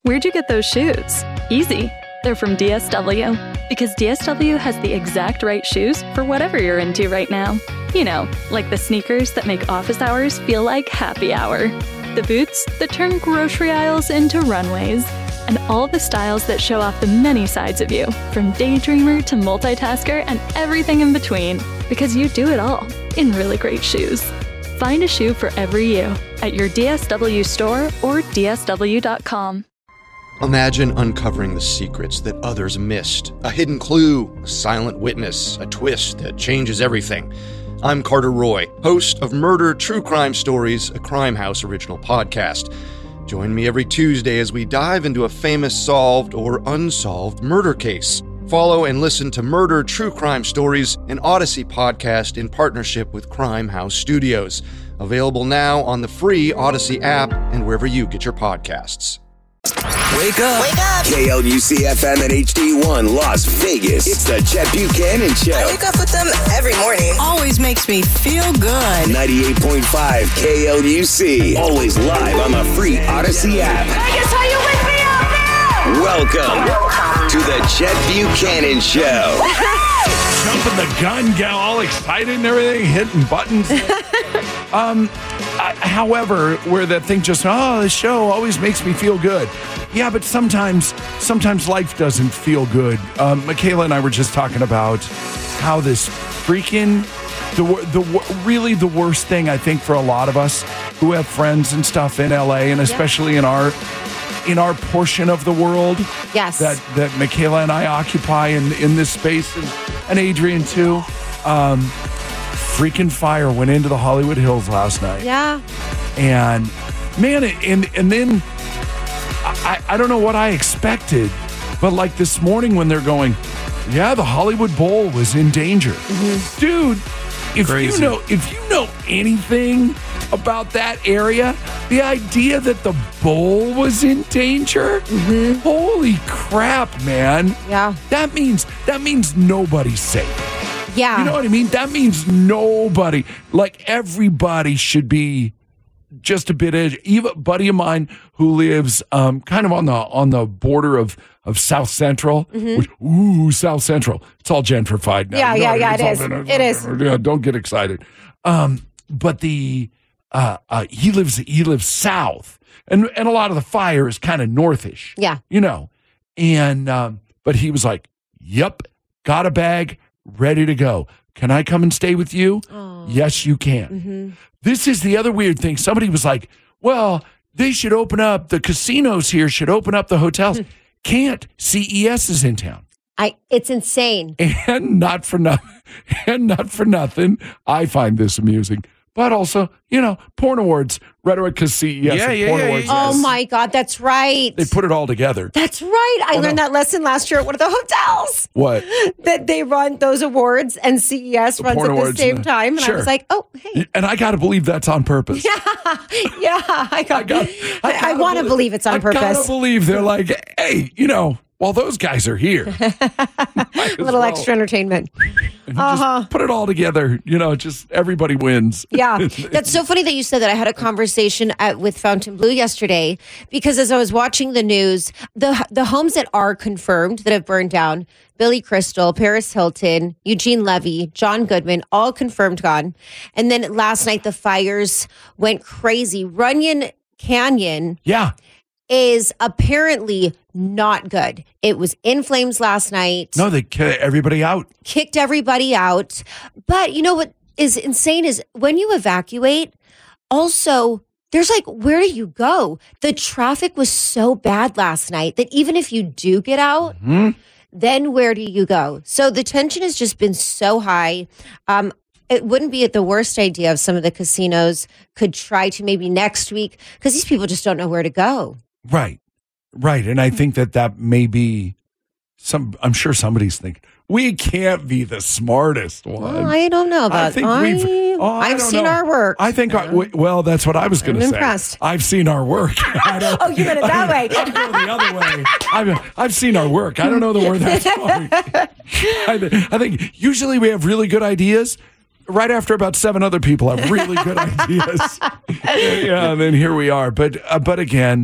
Where'd you get those shoes? Easy. They're from DSW. Because DSW has the exact right shoes for whatever you're into right now. You know, like the sneakers that make office hours feel like happy hour. The boots that turn grocery aisles into runways. And all the styles that show off the many sides of you, from daydreamer to multitasker and everything in between. Because you do it all in really great shoes. Find a shoe for every you at your DSW store or DSW.com. Imagine uncovering the secrets that others missed. A hidden clue, a silent witness, a twist that changes everything. I'm Carter Roy, host of Murder True Crime Stories, a Crime House original podcast. Join me every Tuesday as we dive into a famous solved or unsolved murder case. Follow and listen to Murder True Crime Stories, an Odyssey podcast in partnership with Crime House Studios. Available now on the free Odyssey app and wherever you get your podcasts. Wake up. Wake up. KLUC-FM and HD1 Las Vegas. It's the Chet Buchanan Show. I wake up with them every morning. Always makes me feel good. 98.5 KLUC. Always live on the free Odyssey app. Vegas, how you wake me up now? Welcome to the Chet Buchanan Show. Jumping the gun, get all excited and everything, hitting buttons. However, where that thing just, the show always makes me feel good. Yeah, but sometimes life doesn't feel good. Michaela and I were just talking about how this freaking, really the worst thing, I think, for a lot of us who have friends and stuff in LA, and especially in our portion of the world, yes, that Michaela and I occupy in this space, and Adrian too. Freaking fire went into the Hollywood Hills last night. Yeah. And man, and then I don't know what I expected, but like this morning when they're going, yeah, the Hollywood Bowl was in danger. Mm-hmm. Dude, if you know anything about that area, the idea that the bowl was in danger, holy crap, man. Yeah. That means nobody's safe. Yeah. You know what I mean? That means nobody, like everybody should be just a bit edgy. Even a buddy of mine who lives kind of on the border of South Central. Which, South Central. It's all gentrified now. Yeah, it is. It is. Yeah, don't get excited. But he lives south. And a lot of the fire is kind of northish. Yeah. You know. And but he was like, "Yep, got a bag. Ready to go. Can I come and stay with you?" Oh. Yes, you can. Mm-hmm. This is the other weird thing. Somebody was like, well, they should open up, the casinos here should open up the hotels. Can't. CES is in town. It's insane. And not for nothing, I find this amusing. But also, porn awards, rhetoric because CES and porn awards. Oh, my God, that's right. They put it all together. That's right. I learned that lesson last year at one of the hotels. What? That they run those awards and CES runs at the same time. And I was like, oh, hey. And I got to believe that's on purpose. Yeah. I want to believe it's on purpose. I got to believe they're like, hey, while those guys are here. A little extra entertainment. Just put it all together. Just everybody wins. Yeah. That's so funny that you said that. I had a conversation with Fountain Blue yesterday because as I was watching the news, the homes that are confirmed that have burned down, Billy Crystal, Paris Hilton, Eugene Levy, John Goodman, all confirmed gone. And then last night, the fires went crazy. Runyon Canyon. Yeah. Is apparently not good. It was in flames last night. No, they kicked everybody out. But you know what is insane is when you evacuate, also, there's like, where do you go? The traffic was so bad last night that even if you do get out, then where do you go? So the tension has just been so high. It wouldn't be the worst idea if some of the casinos could try to maybe next week because these people just don't know where to go. Right. And I think that may be I'm sure somebody's thinking, we can't be the smartest one. Well, I don't know about that. I've seen our work. I think, well, that's what I was going to say. I'm impressed. I've seen our work. Oh, you meant it that way. I'll go the other way. I've seen our work. I don't know that we're that smart. I think usually we have really good ideas. Right after about 7 other people have really good ideas. Yeah, and then here we are. But again,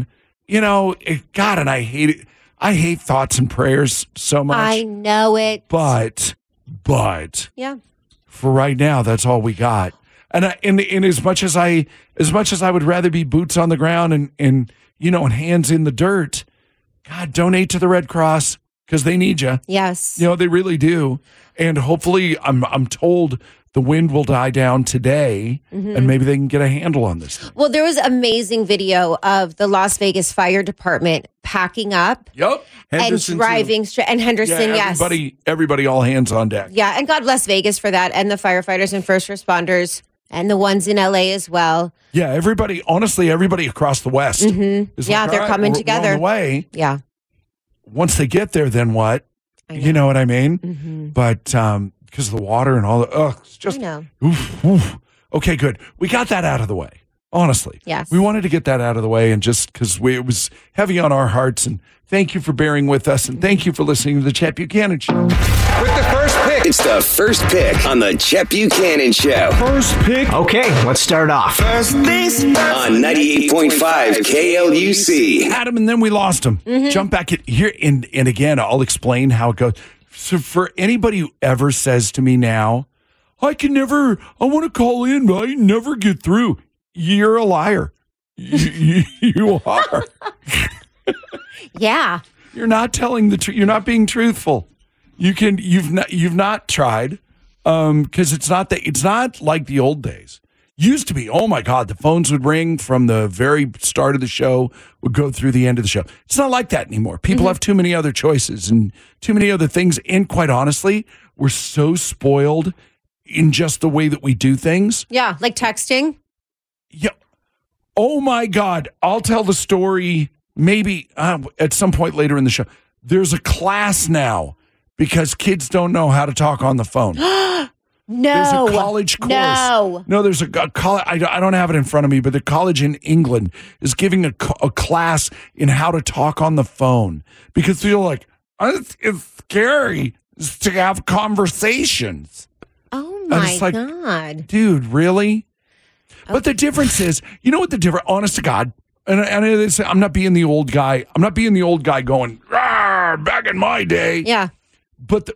God, and I hate it. I hate thoughts and prayers so much. I know it. But yeah, for right now, that's all we got. And as much as I would rather be boots on the ground and hands in the dirt, God, donate to the Red Cross because they need you. Yes, they really do. And hopefully, I'm told the wind will die down today, and maybe they can get a handle on this. Well, there was amazing video of the Las Vegas Fire Department packing up. Yep. Henderson and driving and Henderson. Yeah, everybody, all hands on deck. Yeah, and God bless Vegas for that, and the firefighters and first responders, and the ones in LA as well. Yeah, everybody across the West. Is yeah, they're coming together. We're on the way. Yeah. Once they get there, then what? You know what I mean? But because of the water and all it's just. I know. Oof. Okay, good. We got that out of the way. Honestly, yes, we wanted to get that out of the way, and just because it was heavy on our hearts. And thank you for bearing with us, and thank you for listening to the Chet Buchanan Show. With the first pick, it's the first pick on the Chet Buchanan Show. First pick. Okay, let's start off. First base on 98.5 KLUC. Adam, and then we lost him. Jump back in here, and again, I'll explain how it goes. So for anybody who ever says to me now, I want to call in, but I never get through. You're a liar. You are. Yeah. You're not telling the truth. You're not being truthful. You've not tried because it's not like the old days. Used to be, oh my God, the phones would ring from the very start of the show, would go through the end of the show. It's not like that anymore. People have too many other choices and too many other things. And quite honestly, we're so spoiled in just the way that we do things. Yeah, like texting. Yeah. Oh my God. I'll tell the story maybe at some point later in the show. There's a class now because kids don't know how to talk on the phone. No. There's a college course. No, there's a college. I don't have it in front of me, but the college in England is giving a class in how to talk on the phone because they're like, it's scary to have conversations. Oh my God. Dude, really? Okay. But the difference is, you know what the difference, honest to God, and I'm not being the old guy. I'm not being the old guy going, back in my day. Yeah. But,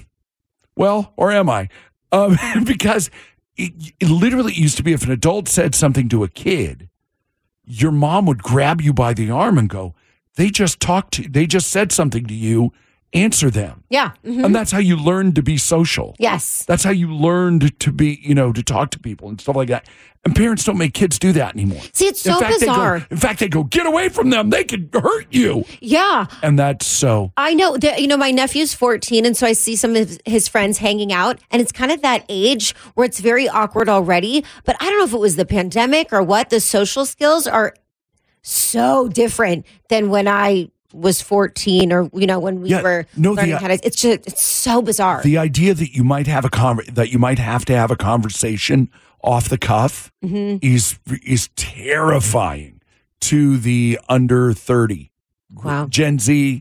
or am I? Because it literally used to be if an adult said something to a kid, your mom would grab you by the arm and go, they just said something to you, answer them. Yeah. And that's how you learned to be social. Yes. That's how you learned to be, to talk to people and stuff like that. And parents don't make kids do that anymore. See, it's so bizarre. In fact, they go, get away from them. They could hurt you. Yeah. And that's so. I know. My nephew's 14, and so I see some of his friends hanging out, and it's kind of that age where it's very awkward already. But I don't know if it was the pandemic or what. The social skills are so different than when I was 14 or, when we were learning how to. It's so bizarre. The idea that you might have to have a conversation off the cuff is terrifying to the under 30. Wow. Gen Z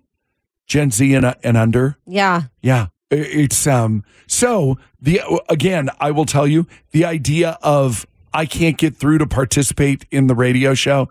and under. Yeah. Yeah. It's so again, I will tell you the idea of I can't get through to participate in the radio show.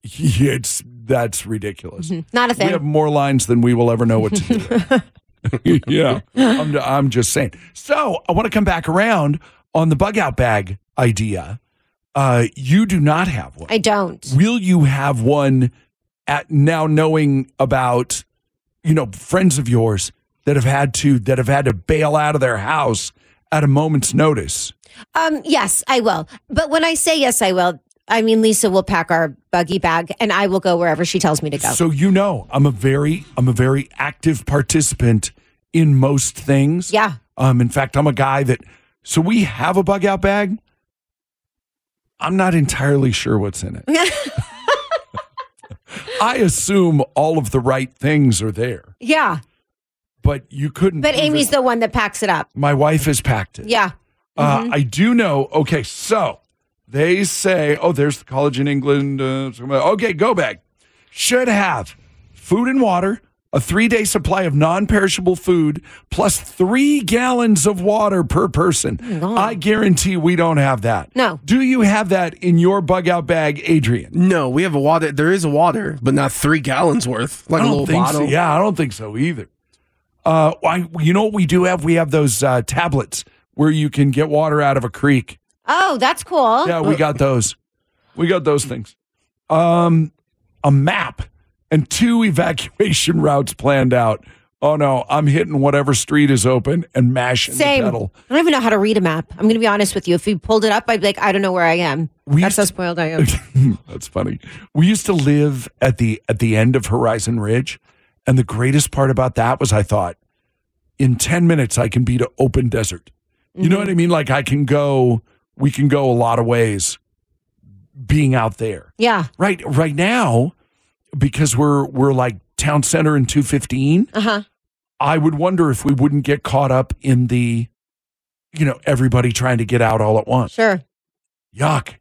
That's ridiculous. Not a thing. We have more lines than we will ever know what to do. Yeah. I'm just saying. So I want to come back around on the bug out bag idea. You do not have one. I don't. Will you have one at now knowing about, friends of yours that have had to bail out of their house at a moment's notice? Yes, I will. But when I say yes, I will, I mean, Lisa will pack our buggy bag and I will go wherever she tells me to go. So, I'm a very active participant in most things. Yeah. In fact, I'm a guy so we have a bug out bag. I'm not entirely sure what's in it. I assume all of the right things are there. Yeah. But you couldn't. But Amy's the one that packs it up. My wife has packed it. Yeah. I do know. Okay, so they say, there's the college in England. Okay, go bag. Should have food and water, a 3-day supply of non-perishable food, plus 3 gallons of water per person. Oh, I guarantee we don't have that. No. Do you have that in your bug-out bag, Adrian? No, we have a water. There is a water, but not 3 gallons worth, like I a don't little think bottle. so. Yeah, I don't think so either. You know what we do have? We have those tablets where you can get water out of a creek. Oh, that's cool. Yeah, we got those. We got those things. A map and 2 evacuation routes planned out. Oh, no, I'm hitting whatever street is open and mashing Same. the pedal. I don't even know how to read a map. I'm going to be honest with you. If you pulled it up, I'd be like, I don't know where I am. That's how spoiled I am. That's funny. We used to live at the end of Horizon Ridge, and the greatest part about that was I thought, in 10 minutes, I can be to open desert. You know what I mean? Like we can go a lot of ways being out there. Yeah. Right now, because we're like town center in 215, I would wonder if we wouldn't get caught up in the, everybody trying to get out all at once. Sure. Yuck.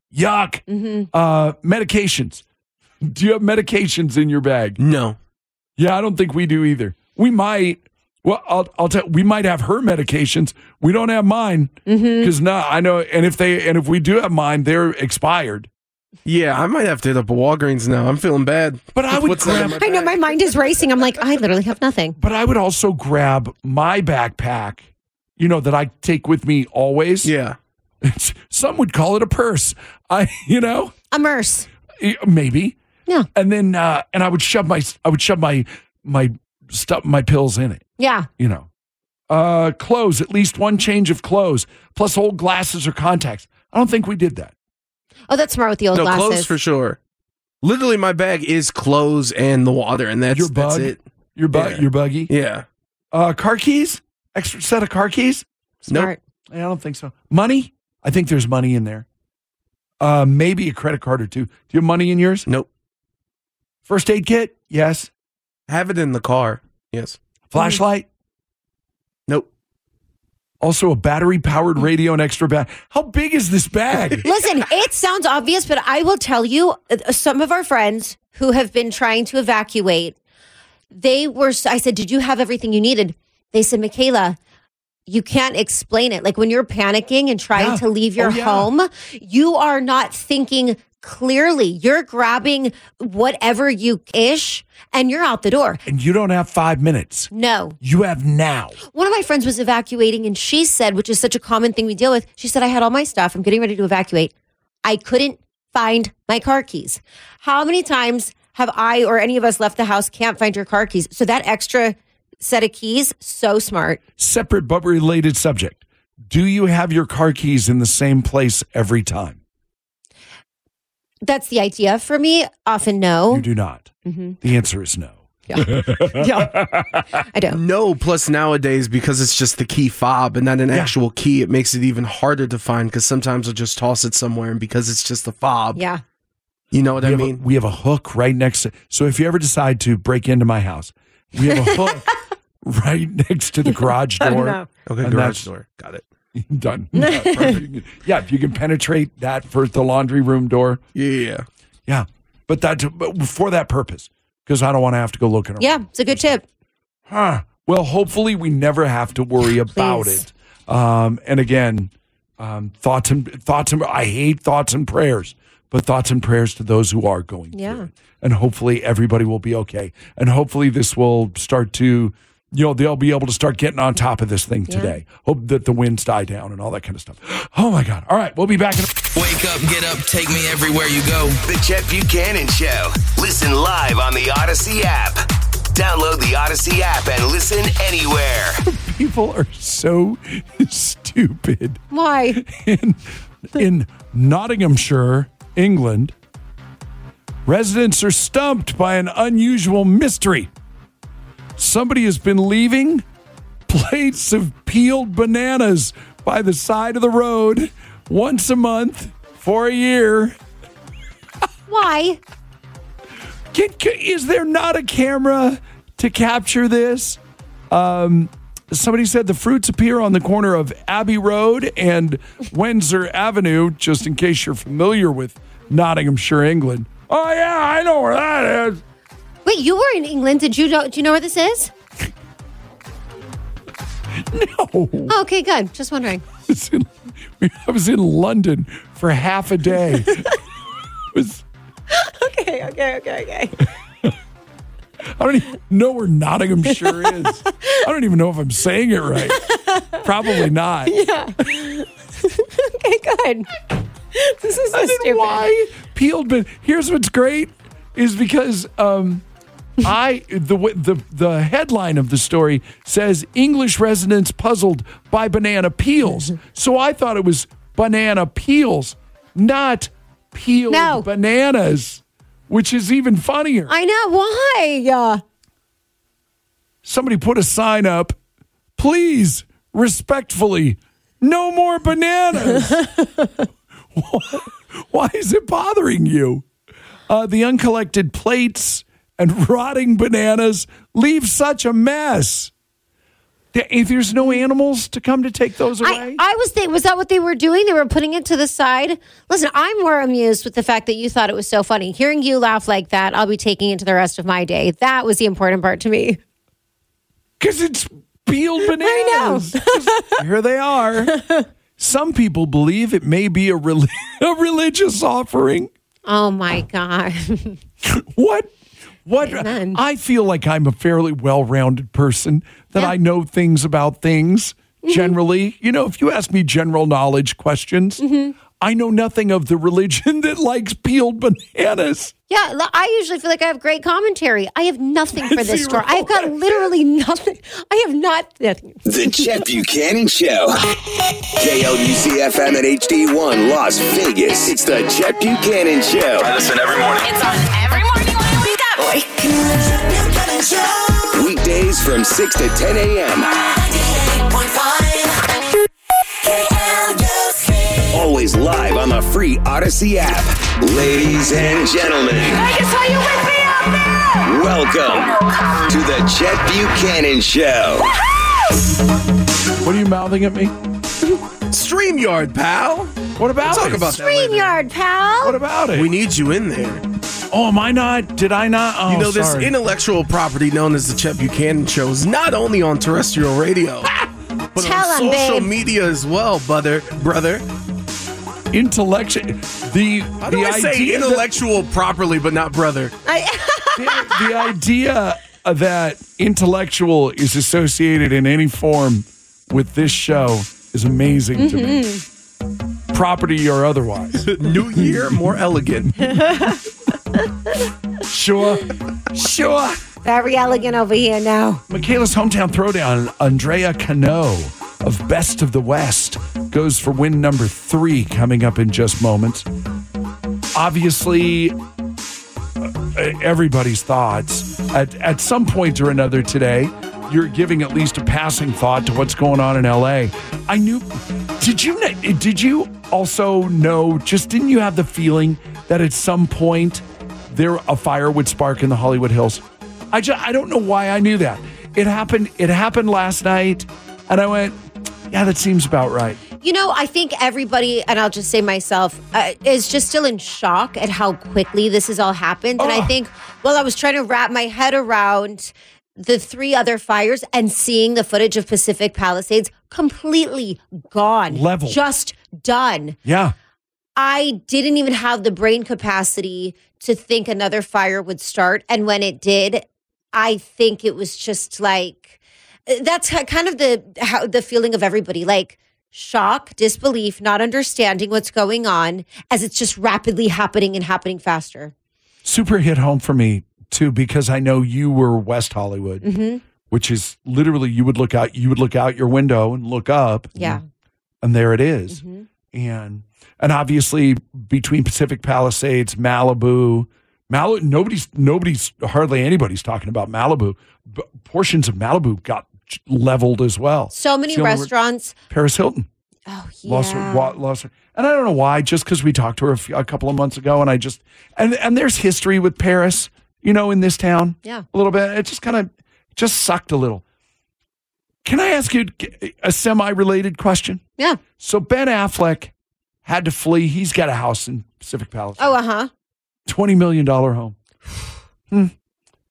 Medications. Do you have medications in your bag? No. Yeah, I don't think we do either. We might. Well, I'll tell. We might have her medications. We don't have mine because I know. And if we do have mine, they're expired. Yeah, I might have to hit up a Walgreens now. I'm feeling bad. But I would grab. I know my mind is racing. I'm like, I literally have nothing. But I would also grab my backpack, that I take with me always. Yeah. Some would call it a purse. A merce. Maybe. Yeah. And then and I would shove my stuff, my pills in it. Yeah. Clothes, at least one change of clothes, plus old glasses or contacts. I don't think we did that. Oh, that's smart with the old glasses. Clothes for sure. Literally, my bag is clothes and the water, and that's it. Your buggy? Yeah. Car keys? Extra set of car keys? Smart. Nope. I don't think so. Money? I think there's money in there. Maybe a credit card or 2. Do you have money in yours? Nope. First aid kit? Yes. Have it in the car. Yes. Flashlight? Nope. Also a battery-powered radio and extra bag. How big is this bag? Listen, it sounds obvious, but I will tell you, some of our friends who have been trying to evacuate, I said, did you have everything you needed? They said, Michaela, you can't explain it. Like when you're panicking and trying to leave your home, you are not thinking clearly. You're grabbing whatever and you're out the door. And you don't have 5 minutes. No. You have now. One of my friends was evacuating and she said, which is such a common thing we deal with, she said, I had all my stuff. I'm getting ready to evacuate. I couldn't find my car keys. How many times have I or any of us left the house, can't find your car keys? So that extra set of keys, so smart. Separate but related subject. Do you have your car keys in the same place every time? That's the idea for me. Often, no. You do not. The answer is no. Yeah. I don't. No, plus nowadays, because it's just the key fob and not an actual key, it makes it even harder to find because sometimes I'll just toss it somewhere and because it's just a fob. Yeah. You know what I mean? We have a hook right next to. So if you ever decide to break into my house, we have a hook right next to the garage door. No. Okay, garage door. Got it. Done. Yeah, if you can penetrate that for the laundry room door. Yeah. But for that purpose, because I don't want to have to go looking around. Yeah, it's a good tip. Well, hopefully we never have to worry about it. And again, thoughts and I hate thoughts and prayers, but thoughts and prayers to those who are going through it. And hopefully everybody will be okay. And hopefully this will start to, they'll be able to start getting on top of this thing today. Hope that the winds die down and all that kind of stuff. Oh my God. All right, we'll be back in Wake up, get up, take me everywhere you go. The Chet Buchanan Show. Listen live on the Odyssey app. Download the Odyssey app and listen anywhere. People are so stupid. Why? In Nottinghamshire, England, residents are stumped by an unusual mystery. Somebody has been leaving plates of peeled bananas by the side of the road once a month for a year. Why? Is there not a camera to capture this? Somebody said the fruits appear on the corner of Abbey Road and Windsor Avenue, just in case you're familiar with Nottinghamshire, England. Oh, yeah, I know where that is. Wait, you were in England. Do you know where this is? No. Oh, okay, good. Just wondering. I was in London for half a day. Okay. I don't even know where Nottinghamshire is. I don't even know if I'm saying it right. Probably not. Yeah. Okay, good. This is so stupid. Why peeled? But here's what's great is because the headline of the story says English residents puzzled by banana peels. So I thought it was banana peels, not peeled bananas, which is even funnier. I know. Why? Somebody put a sign up, please, respectfully, no more bananas. Why is it bothering you? The uncollected plates and rotting bananas leave such a mess. There's no animals to come to take those away? I was thinking, was that what they were doing? They were putting it to the side? Listen, I'm more amused with the fact that you thought it was so funny. Hearing you laugh like that, I'll be taking it to the rest of my day. That was the important part to me. Because it's peeled bananas. I know. Here they are. Some people believe it may be a religious offering. Oh, my God. What? Amen. I feel like I'm a fairly well-rounded person, that I know things about things generally. You know, if you ask me general knowledge questions, I know nothing of the religion that likes peeled bananas. Yeah, I usually feel like I have great commentary. I have nothing for this story. I've got literally nothing. I have nothing. The Chet Buchanan Show. KLUC-FM at HD1 Las Vegas. It's the Chet Buchanan Show. I listen every morning. It's on every morning when I wake up. Weekdays from 6 to 10 a.m. Always live on the free Odyssey app. Ladies and gentlemen. Vegas, are you with me out there? Welcome to the Chet Buchanan Show. What are you mouthing at me? StreamYard, pal. What about Talk it? about that later. StreamYard, pal. What about it? We need you in there. Oh, am I not? Did I not? Oh, You know, this sorry. intellectual property known as the Chet Buchanan Show is not only on terrestrial radio, but Tell on 'em, social babe. media as well, brother. Intellectual. How do I say intellectual properly, but not brother? The idea that intellectual is associated in any form with this show is amazing to me. Property or otherwise. New year, more elegant. Sure. Very elegant over here now. Michaela's hometown throwdown, Andrea Cano of Best of the West, goes for win number 3 coming up in just moments. Obviously, everybody's thoughts. At some point or another today, you're giving at least a passing thought to what's going on in L.A. Did you also know, didn't you have the feeling that at some point a fire would spark in the Hollywood Hills? I don't know why I knew that. It happened last night, and I went, yeah, that seems about right. You know, I think everybody, and I'll just say myself, is just still in shock at how quickly this has all happened. And I think, I was trying to wrap my head around the 3 other fires and seeing the footage of Pacific Palisades completely gone. Leveled. Just done. Yeah. I didn't even have the brain capacity to think another fire would start. And when it did, I think it was just like, that's kind of the feeling of everybody, like shock, disbelief, not understanding what's going on as it's just rapidly happening and happening faster. Super hit home for me, too, because I know you were West Hollywood, which is literally you would look out your window and look up. Yeah. And there it is. And obviously between Pacific Palisades, Malibu, nobody's hardly anybody's talking about Malibu. But portions of Malibu got leveled as well. So many restaurants. Paris Hilton. Oh, yeah. Lost her. And I don't know why, just because we talked to her a couple of months ago, and and there's history with Paris, in this town. Yeah. A little bit. It just kind of sucked a little. Can I ask you a semi-related question? Yeah. So Ben Affleck had to flee. He's got a house in Pacific Palisades. Oh, $20 million home.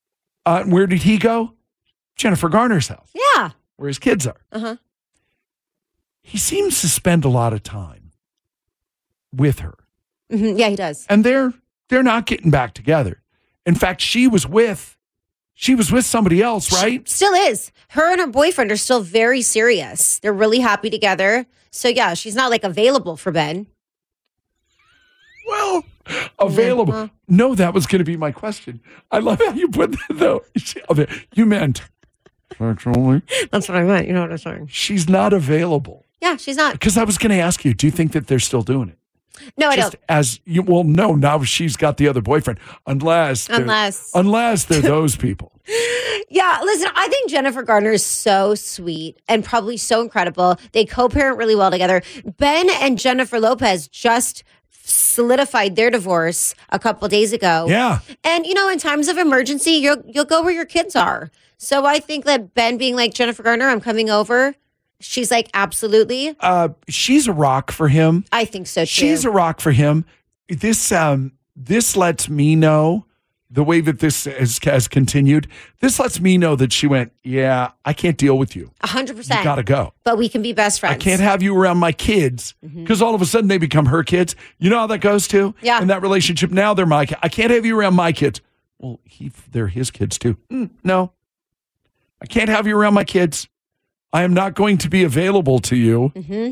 Where did he go? Jennifer Garner's house. Yeah. Where his kids are. Uh-huh. He seems to spend a lot of time with her. Mm-hmm. Yeah, he does. And they're not getting back together. In fact, she was with somebody else, right? Still is. Her and her boyfriend are still very serious. They're really happy together. So yeah, she's not like available for Ben. Well, available. Uh-huh. No, that was going to be my question. I love how you put that, though. You meant sexually. That's what I meant. You know what I'm saying? She's not available. Yeah, she's not. Because I was going to ask you, do you think that they're still doing it? No, I don't. Well, no, now she's got the other boyfriend. Unless they're those people. Yeah, listen, I think Jennifer Garner is so sweet and probably so incredible. They co-parent really well together. Ben and Jennifer Lopez just solidified their divorce a couple days ago. Yeah. And, in times of emergency, you'll go where your kids are. So I think that Ben being like, Jennifer Garner, I'm coming over. She's like, absolutely. She's a rock for him. I think so, too. She's a rock for him. This lets me know, the way that this has continued, this lets me know that she went, yeah, I can't deal with you. 100%. You got to go. But we can be best friends. I can't have you around my kids because all of a sudden they become her kids. You know how that goes too? Yeah. In that relationship, now they're my kids. I can't have you around my kids. Well, they're his kids too. No. I can't have you around my kids. I am not going to be available to you.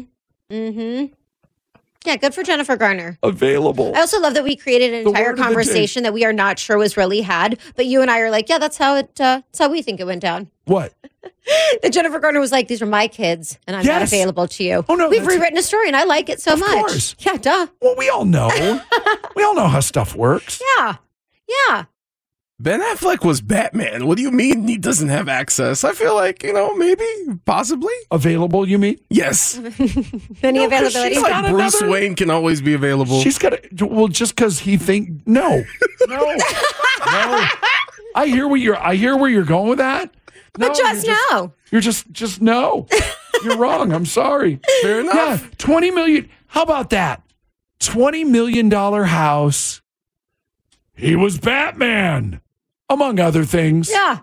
Yeah, good for Jennifer Garner. Available. I also love that we created an entire conversation that we are not sure was really had, but you and I are like, yeah, that's how we think it went down. What? That Jennifer Garner was like, these are my kids, and I'm not available to you. Oh, no. We've rewritten a story, and I like it so much. Of course. Yeah, duh. Well, we all know. We all know how stuff works. Yeah. Yeah. Ben Affleck was Batman. What do you mean he doesn't have access? I feel like, maybe, possibly. Available, you mean? Yes. Any availability? She's like Bruce Wayne can always be available. She's got to, well, just because he no. I hear where you're going with that. No, but no. You're just no. You're wrong. I'm sorry. Fair enough. Yeah, $20 million. How about that? $20 million house. He was Batman, among other things. Yeah.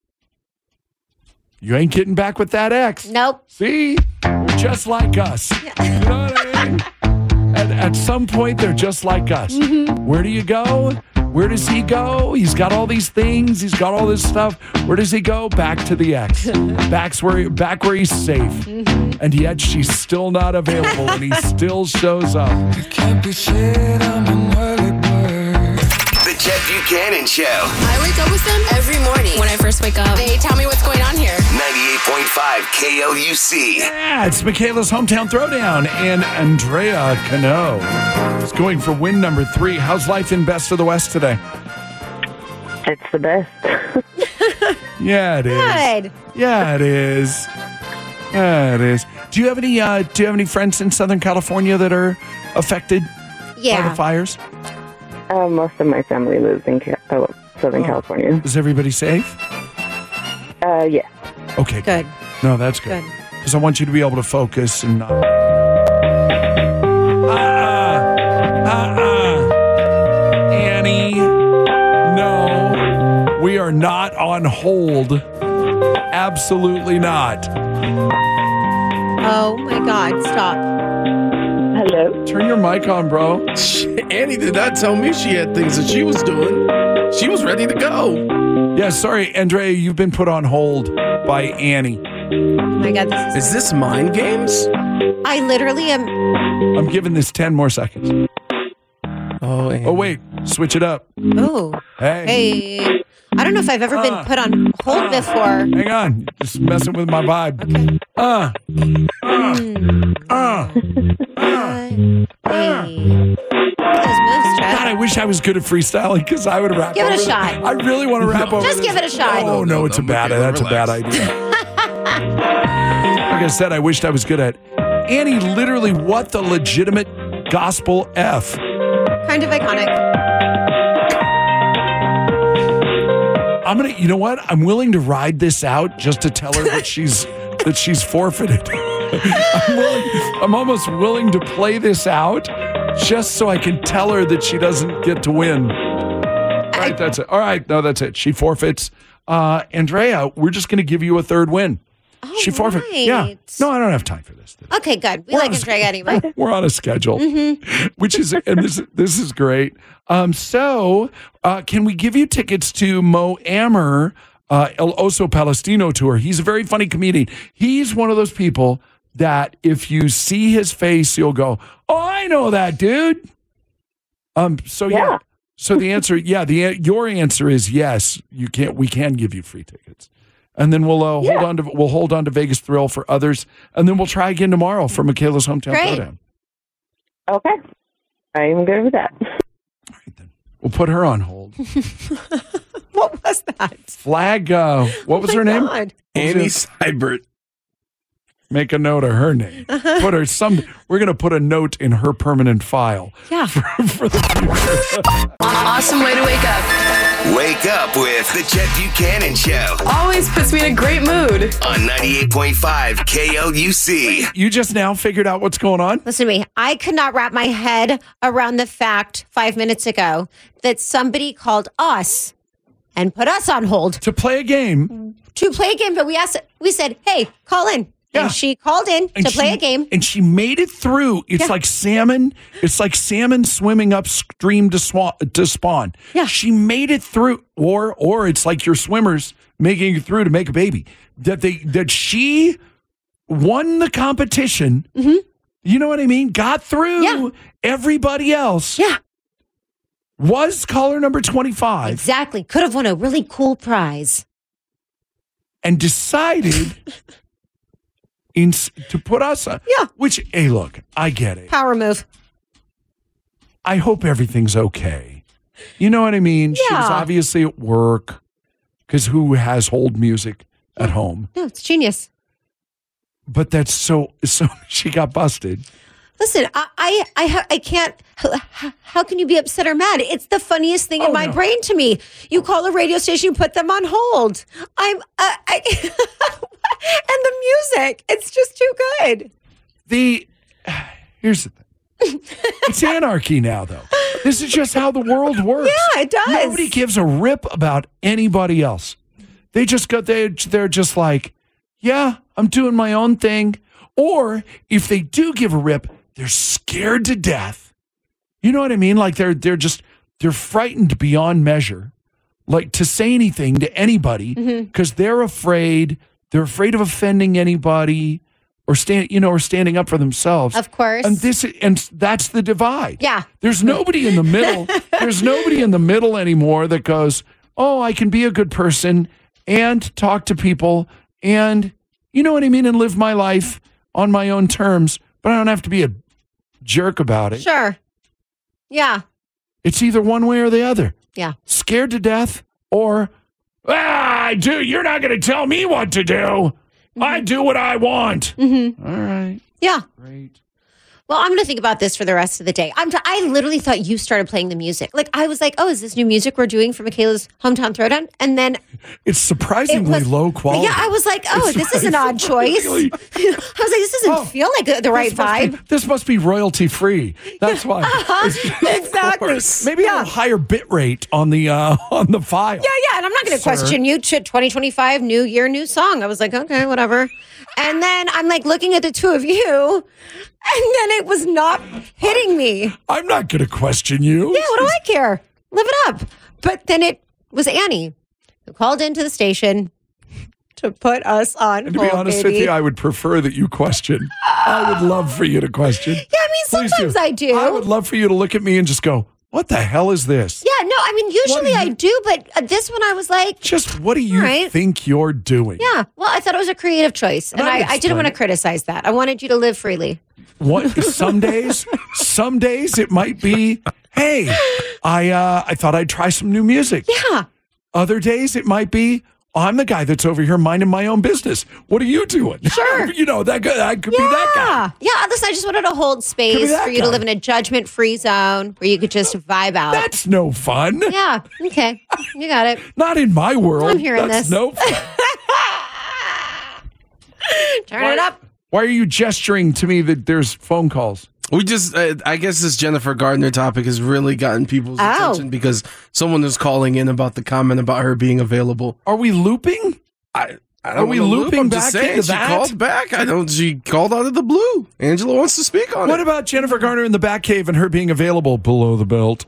You ain't getting back with that ex. Nope. See? Just like us. Yeah. You know what I mean? At some point, they're just like us. Where do you go? Where does he go? He's got all these things. He's got all this stuff. Where does he go? Back to the ex. Back where he's safe. And yet she's still not available, and he still shows up. Can't be shit, I'm an early bird. The Chet Buchanan Show. I wake up with them every morning. When I first wake up, they tell me what's going on here. 98.5 KLUC. Yeah, it's Michaela's Hometown Throwdown, and Andrea Cano is going for win number 3. How's life in Best of the West today? It's the best. Yeah, it is. Good. Yeah, it is. Yeah, it is. Do you have any friends in Southern California that are affected by the fires? Most of my family lives in Southern California. Is everybody safe? Yeah. Okay. Good. No, that's good. Because I want you to be able to focus and not. Annie, no, we are not on hold. Absolutely not. Oh my God! Stop. Hello. Turn your mic on, bro. Annie did not tell me she had things that she was doing. She was ready to go. Yeah, sorry, Andrea, you've been put on hold by Annie. Oh my God! Is this mind games? I literally am. I'm giving this 10 more seconds. Oh, Annie. Oh, wait. Switch it up. Oh. Hey. I don't know if I've ever been put on hold before. Hang on. You're just messing with my vibe. Okay. God, I wish I was good at freeling because I would rap. Give it a over shot. I really want to rap over Just this. give it a shot. Oh, no, that's a bad idea. Like I said, I wished I was good at. Annie, literally, what the legitimate gospel F? Kind of iconic. I'm gonna, you know what? I'm willing to ride this out just to tell her that she's forfeited. I'm almost willing to play this out just so I can tell her that she doesn't get to win. right, that's it. All right, no, that's it. She forfeits. Andrea, we're just going to give you a third win. Oh, She forfeit. right. Yeah. No, I don't have time for this today. Okay, good. We like Andrea anyway. We're on a schedule, which is, and this is great. So, can we give you tickets to Mo Amer, El Oso Palestino tour? He's a very funny comedian. He's one of those people that if you see his face, you'll go, "Oh, I know that dude." So yeah. So the answer, your answer is yes. We can give you free tickets. And then we'll hold on to Vegas Thrill for others, and then we'll try again tomorrow for Michaela's Hometown Throwdown. Okay, I'm good with that. All right, then we'll put her on hold. What was that? Flag. What was her name? Annie Seibert. Make a note of her name. Put her We're going to put a note in her permanent file. Yeah. For the future. Awesome way to wake up. Wake up with the Chet Buchanan Show Always puts me in a great mood. on 98.5 KLUC. You just now figured out what's going on? Listen to me. I could not wrap my head around the fact 5 minutes ago that somebody called us and put us on hold To play a game. but we said, hey, call in. Yeah. And she called in to play a game. And she made it through. It's like salmon. It's like salmon swimming upstream to spawn. Yeah. She made it through. Or it's like your swimmers making it through to make a baby. That she won the competition. Mm-hmm. You know what I mean? Got through everybody else. Yeah. Was caller number 25. Exactly. Could have won a really cool prize. And decided to put us on. Yeah. Which, hey, look, I get it. Power move. I hope everything's okay. You know what I mean? She was Yeah. obviously at work because who has hold music at home? No, it's genius. But that's so she got busted. Listen, I can't. How can you be upset or mad? It's the funniest thing in my brain to me. You call a radio station, you put them on hold. And the music, it's just too good. Here's the thing. It's anarchy now, though. This is just how the world works. Yeah, it does. Nobody gives a rip about anybody else. They're just like, yeah, I'm doing my own thing. Or if they do give a rip, they're scared to death. You know what I mean? Like they're frightened beyond measure, like to say anything to anybody because they're afraid. They're afraid of offending anybody or standing up for themselves. Of course. And that's the divide. Yeah. There's nobody in the middle. There's nobody in the middle anymore that goes, "Oh, I can be a good person and talk to people and you know what I mean and live my life on my own terms, but I don't have to be a jerk about it." Sure. Yeah. It's either one way or the other. Yeah. Scared to death or, dude, you're not going to tell me what to do. I do what I want. Mm-hmm. All right. Yeah. Great. Well, I'm going to think about this for the rest of the day. I literally thought you started playing the music. Like, I was like, oh, is this new music we're doing for Michaela's Hometown Throwdown? And then it's surprisingly low quality. Yeah, I was like, oh, this is an odd choice. I was like, this doesn't feel like the right vibe. This must be royalty free. That's why. Exactly. Maybe a little higher bit rate on the file. Yeah, and I'm not going to question you. 2025, new year, new song. I was like, okay, whatever. And then I'm like looking at the two of you, and then it was not hitting me. I'm not going to question you. Yeah, what do I care? Live it up. But then it was Annie who called into the station to put us on and to be honest with you, I would prefer that you question. I would love for you to question. Yeah, I mean, sometimes I do. I would love for you to look at me and just go, what the hell is this? Yeah, no, I mean, usually I do, but this one I was like... Just what do you think you're doing? Yeah, well, I thought it was a creative choice, and I didn't want to criticize that. I wanted you to live freely. What? Some days it might be, hey, I thought I'd try some new music. Yeah. Other days it might be, I'm the guy that's over here minding my own business. What are you doing? Sure. That could be that guy. Yeah, listen, I just wanted to hold space for you to live in a judgment-free zone where you could just vibe out. That's no fun. Yeah, okay. You got it. Not in my world. I'm hearing That's this. no fun. Turn it up. Why are you gesturing to me that there's phone calls? We just, I guess this Jennifer Gardner topic has really gotten people's attention because someone is calling in about the comment about her being available. Are we looping? I don't Are we wanna looping I'm back just saying, into she that? called back. She called out of the blue. Angela wants to speak on What it. about Jennifer Garner in the Batcave and her being available below the belt?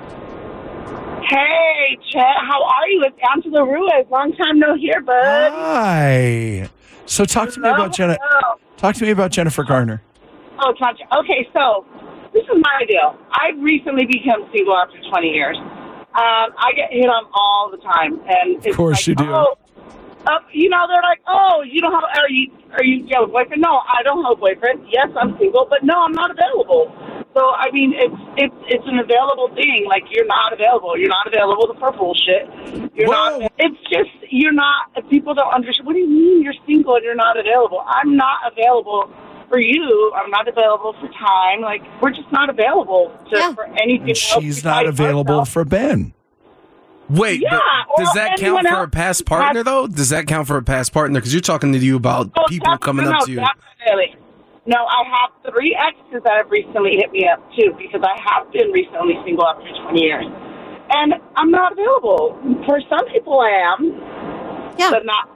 Hey, Chet, how are you? It's Angela Ruiz. Long time no hear, bud. Hi. So talk to me about Jennifer Garner. Oh, okay, so this is my deal. I've recently become single after 20 years. I get hit on all the time, and it's Of course you do. They're like, you don't have, are you have a boyfriend? No, I don't have a boyfriend. Yes, I'm single, but no, I'm not available. So, I mean, it's an available thing. Like, you're not available. You're not available for bullshit. It's just, you're not, people don't understand. What do you mean you're single and you're not available? I'm not available for you. I'm not available for time. Like, we're just not available for anything else. She's not available for Ben. Wait, but does that count for a past partner, though? Does that count for a past partner? Because you're talking to you about people coming up to you. Definitely. No, I have 3 exes that have recently hit me up, too, because I have been recently single after 20 years. And I'm not available. For some people, I am. Yeah. But not.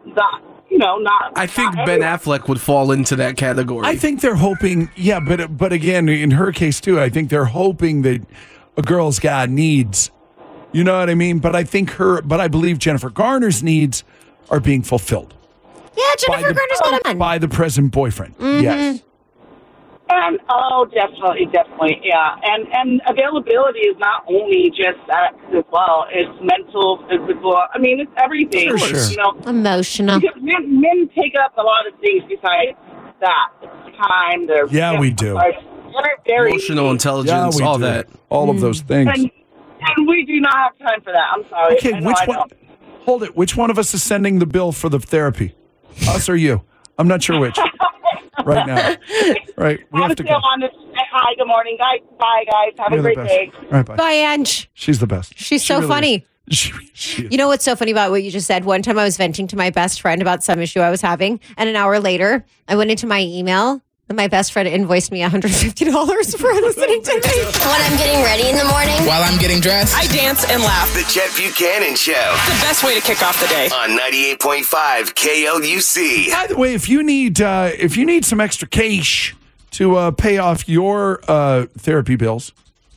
I think Ben Affleck would fall into that category. I think they're hoping, but again, in her case, too, I think they're hoping that a girl's got needs. You know what I mean? But I believe Jennifer Garner's needs are being fulfilled. Yeah, Jennifer Garner's got a man. By the present boyfriend. Mm-hmm. Yes. And definitely, yeah. And availability is not only just sex as well. It's mental, physical. I mean, it's everything. Sure. Emotional. Because men take up a lot of things besides that. It's time. We do. Very emotional intelligence, all that. All of those things. And we do not have time for that. I'm sorry. Okay, hold it. Which one of us is sending the bill for the therapy? Us or you? I'm not sure which. Right now. Right. We have to go. Hi, good morning, guys. Bye, guys. Have a great day. All right, bye. Bye, Ange. She's the best. She's so funny. She is. You know what's so funny about what you just said? One time I was venting to my best friend about some issue I was having, and an hour later, I went into my email, and my best friend invoiced me $150 for listening to me. When I'm getting ready in the morning, while I'm getting dressed, I dance and laugh. The Chet Buchanan Show. The best way to kick off the day. On 98.5 KLUC. By the way, if you need some extra cash to pay off your therapy bills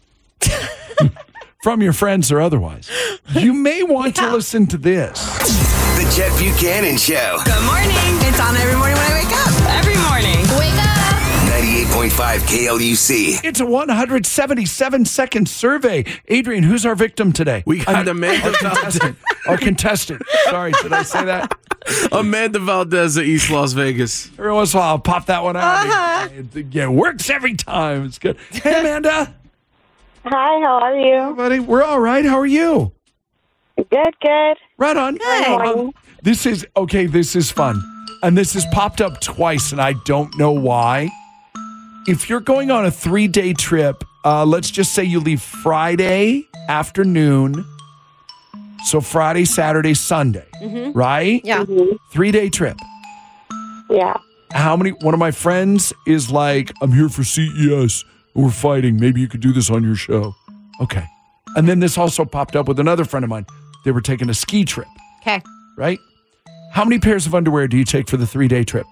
from your friends or otherwise, you may want to listen to this. The Chet Buchanan Show. Good morning. It's on every morning when I wake up. Every morning. Wake up. 98.5 KLUC. It's a 177-second survey. Adrian, who's our victim today? We got Amanda Valdez. Our contestant. Sorry, did I say that? Amanda Valdez at East Las Vegas. Every once in a while, I'll pop that one out. It works every time. It's good. Hey, Amanda. Hi, how are you? Hey, buddy. We're all right. How are you? Good. Right on. This is fun. And this has popped up twice, and I don't know why. If you're going on a 3-day trip, let's just say you leave Friday afternoon. So Friday, Saturday, Sunday, right? Yeah. 3-day trip. Yeah. One of my friends is like, I'm here for CES. We're fighting. Maybe you could do this on your show. Okay. And then this also popped up with another friend of mine. They were taking a ski trip. Okay. Right? How many pairs of underwear do you take for the 3-day trip?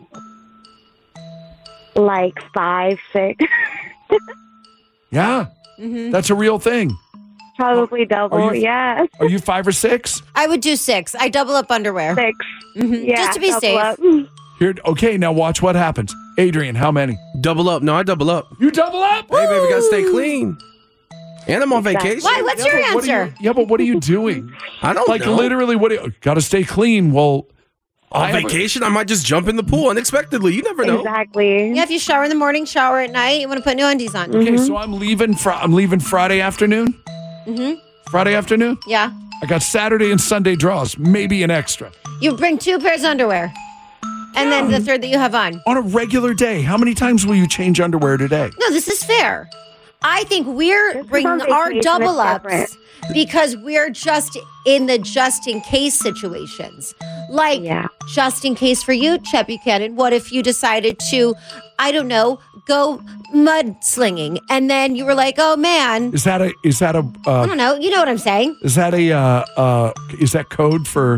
Like 5, 6. Yeah. That's a real thing. Probably double, yes. Are you 5 or 6? I would do 6. I double up underwear. 6. Yeah, just to be safe. up. Here, okay, now watch what happens. Adrian, how many? Double up. No, I double up. You double up? Hey, baby, gotta stay clean. And I'm on vacation. Why? What's your answer? But what are you doing? I don't know. Literally, gotta stay clean. Well, on vacation, I might just jump in the pool unexpectedly. You never know. Exactly. Yeah, if you shower in the morning, shower at night, you want to put new undies on. Okay, so I'm leaving Friday afternoon. Friday afternoon? Yeah. I got Saturday and Sunday draws, maybe an extra. You bring 2 pairs of underwear. And then the third that you have on. On a regular day, how many times will you change underwear today? No, this is fair. I think we're bringing our double ups because we're just in the just in case situations. Like, just in case for you, Chet Buchanan, what if you decided to, I don't know, go mudslinging, and then you were like, oh man. Is that a I don't know. You know what I'm saying? Is that is that code for?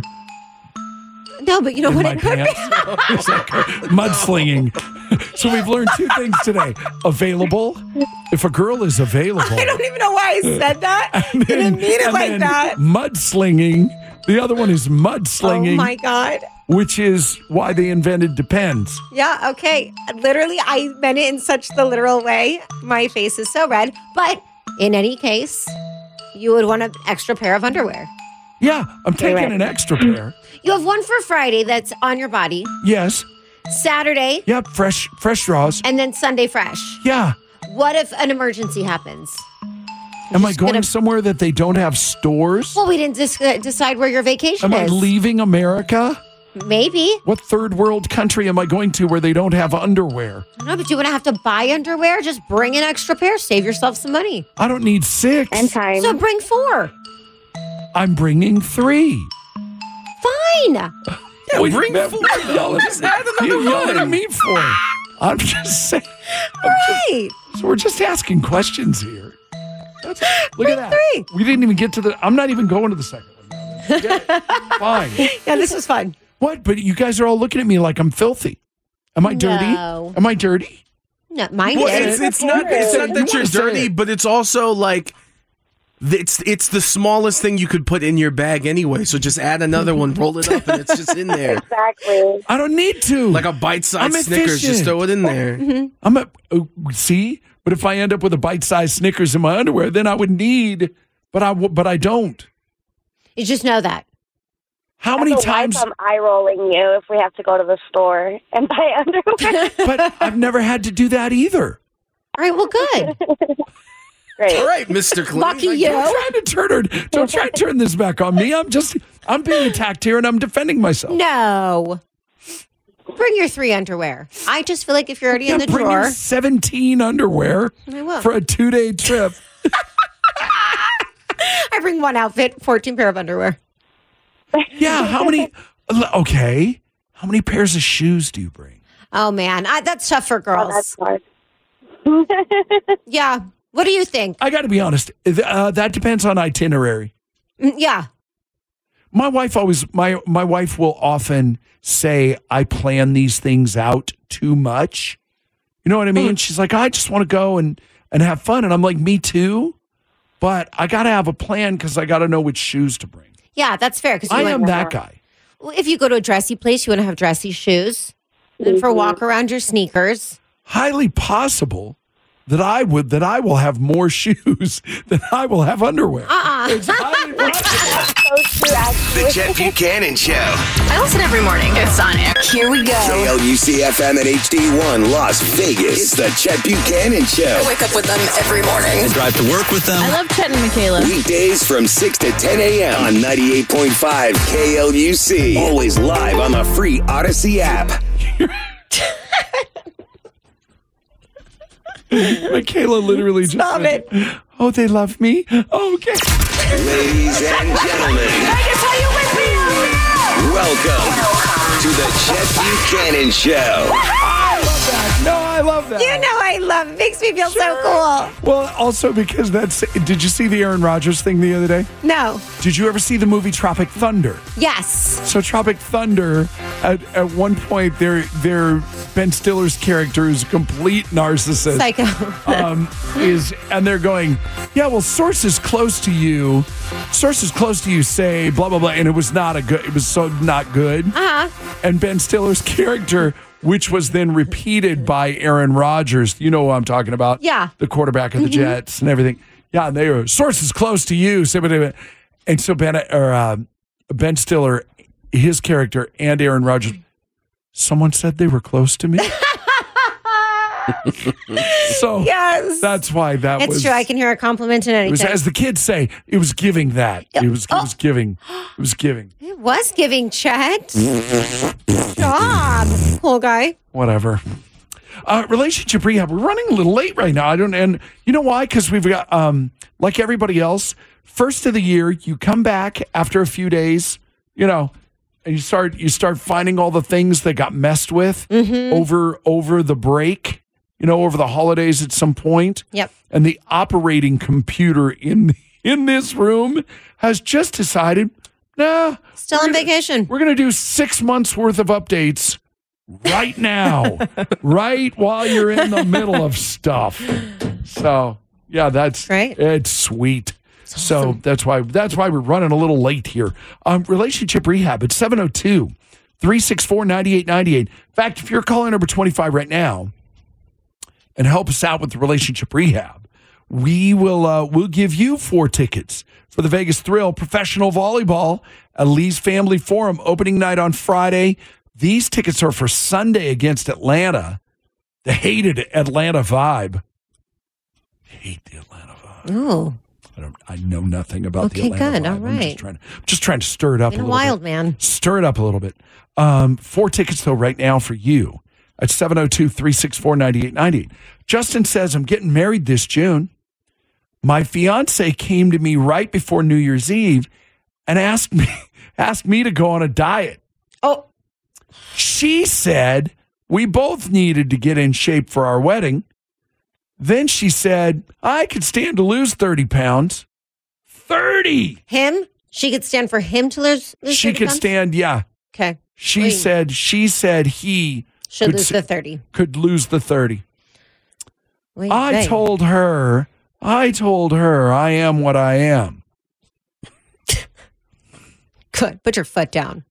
No, but you know what it could be. Is that mudslinging? So we've learned two things today. Available. If a girl is available. I don't even know why I said that. You didn't mean it like that. Mudslinging. The other one is mudslinging. Oh my God. Which is why they invented Depends. Yeah, okay. Literally, I meant it in such the literal way. My face is so red. But in any case, you would want an extra pair of underwear. Yeah, I'm taking an extra pair. You have one for Friday that's on your body. Yes. Saturday. Yep, fresh draws. And then Sunday fresh. Yeah. What if an emergency happens? Am I going somewhere that they don't have stores? Well, we didn't decide where your vacation is. Am I leaving America? Maybe. What third world country am I going to where they don't have underwear? I don't know, but you want to have to buy underwear? Just bring an extra pair. Save yourself some money. I don't need 6. And time. So bring 4. I'm bringing 3. Fine. Yeah, bring 4. Just add another one. Yelling at me for? I'm just saying. So we're just asking questions here. Look at that. 3. We didn't even get to the. I'm not even going to the second one. Fine. Yeah, this was fun. What? But you guys are all looking at me like I'm filthy. Am I dirty? No. Am I dirty? No, mine is. It's not that you're dirty, but it's also like it's the smallest thing you could put in your bag anyway. So just add another one, roll it up, and it's just in there. Exactly. I don't need to. Like a bite-sized Snickers, just throw it in there. See. But if I end up with a bite-sized Snickers in my underwear, then I would need. But I don't. You just know that. How many times? I'm eye-rolling you if we have to go to the store and buy underwear. But I've never had to do that either. All right, well, good. Great. All right, Mr. Clean. Lucky you. Don't try to turn this back on me. I'm being attacked here and I'm defending myself. No. Bring your 3 underwear. I just feel like if you're already in the bring drawer. Your 17 underwear for a 2-day trip. I bring 1 outfit, 14 pair of underwear. Yeah, how many? Okay, how many pairs of shoes do you bring? Oh man, that's tough for girls. Oh, that's hard. Yeah, what do you think? I got to be honest. That depends on itinerary. Yeah, my wife will often say I plan these things out too much. You know what I mean? She's like, I just want to go and have fun, and I'm like, me too. But I got to have a plan because I got to know which shoes to bring. Yeah, that's fair. I am that guy. Well, if you go to a dressy place, you want to have dressy shoes. And for a walk around, your sneakers. Highly possible that I will have more shoes than I will have underwear. It's highly possible. The Chet Buchanan Show. I listen every morning. It's on air. Here we go. KLUC-FM at HD1 Las Vegas. It's the Chet Buchanan Show. I wake up with them every morning. I drive to work with them. I love Chet and Michaela. Weekdays from 6 to 10 a.m. on 98.5 KLUC. Always live on the free Odyssey app. Michaela literally just said, oh, they love me? Oh, okay. Ladies and gentlemen. Vegas, are you with me out there? Welcome to the Chet Buchanan Show. I love that. No, I love that. You know I love it. Makes me feel so cool. Well, also because did you see the Aaron Rodgers thing the other day? No. Did you ever see the movie Tropic Thunder? Yes. So Tropic Thunder, at one point, their Ben Stiller's character is a complete narcissist. Psycho. And they're going, yeah, well, sources close to you say blah, blah, blah. And it was so not good. Uh-huh. And Ben Stiller's character, which was then repeated by Aaron Rodgers. You know who I'm talking about. Yeah. The quarterback of the Jets and everything. Yeah, and they were sources close to you. And so Ben Stiller, his character, and Aaron Rodgers, someone said they were close to me. So yes. That's why it's true. I can hear a compliment in anything. It was, as the kids say, it was giving that. It was giving. It was giving. It was giving, Chet. Stop. Cool guy. Whatever. Relationship rehab. We're running a little late right now. And you know why? Because we've got, like everybody else, first of the year, you come back after a few days, And you start finding all the things that got messed with over the break, over the holidays at some point. Yep. And the operating computer in this room has just decided, nah. Still on vacation. We're going to do 6 months worth of updates right now, right while you're in the middle of stuff. So, yeah, that's right. It's sweet. So awesome. that's why we're running a little late here. Relationship Rehab at 702-364-9898. In fact, if you're calling number 25 right now and help us out with the Relationship Rehab, we'll give you 4 tickets for the Vegas Thrill Professional Volleyball at Lee's Family Forum opening night on Friday. These tickets are for Sunday against Atlanta. The hated Atlanta Vibe. Hate the Atlanta Vibe. Oh. I know nothing about the Atlanta good. Vibe. All right. I'm just trying to stir it up a little wild, bit. man. Stir it up a little bit. 4 tickets, though, right now for you at 702-364-9898. Justin says, I'm getting married this June. My fiance came to me right before New Year's Eve and asked me to go on a diet. Oh. She said we both needed to get in shape for our wedding. Then she said, I could stand to lose 30 pounds. 30! Him? She could stand for him to lose 30 She could pounds? stand, yeah. Okay. She said he should lose the 30. Could lose the 30. I Wait. told her I am what I am. Good. Put your foot down.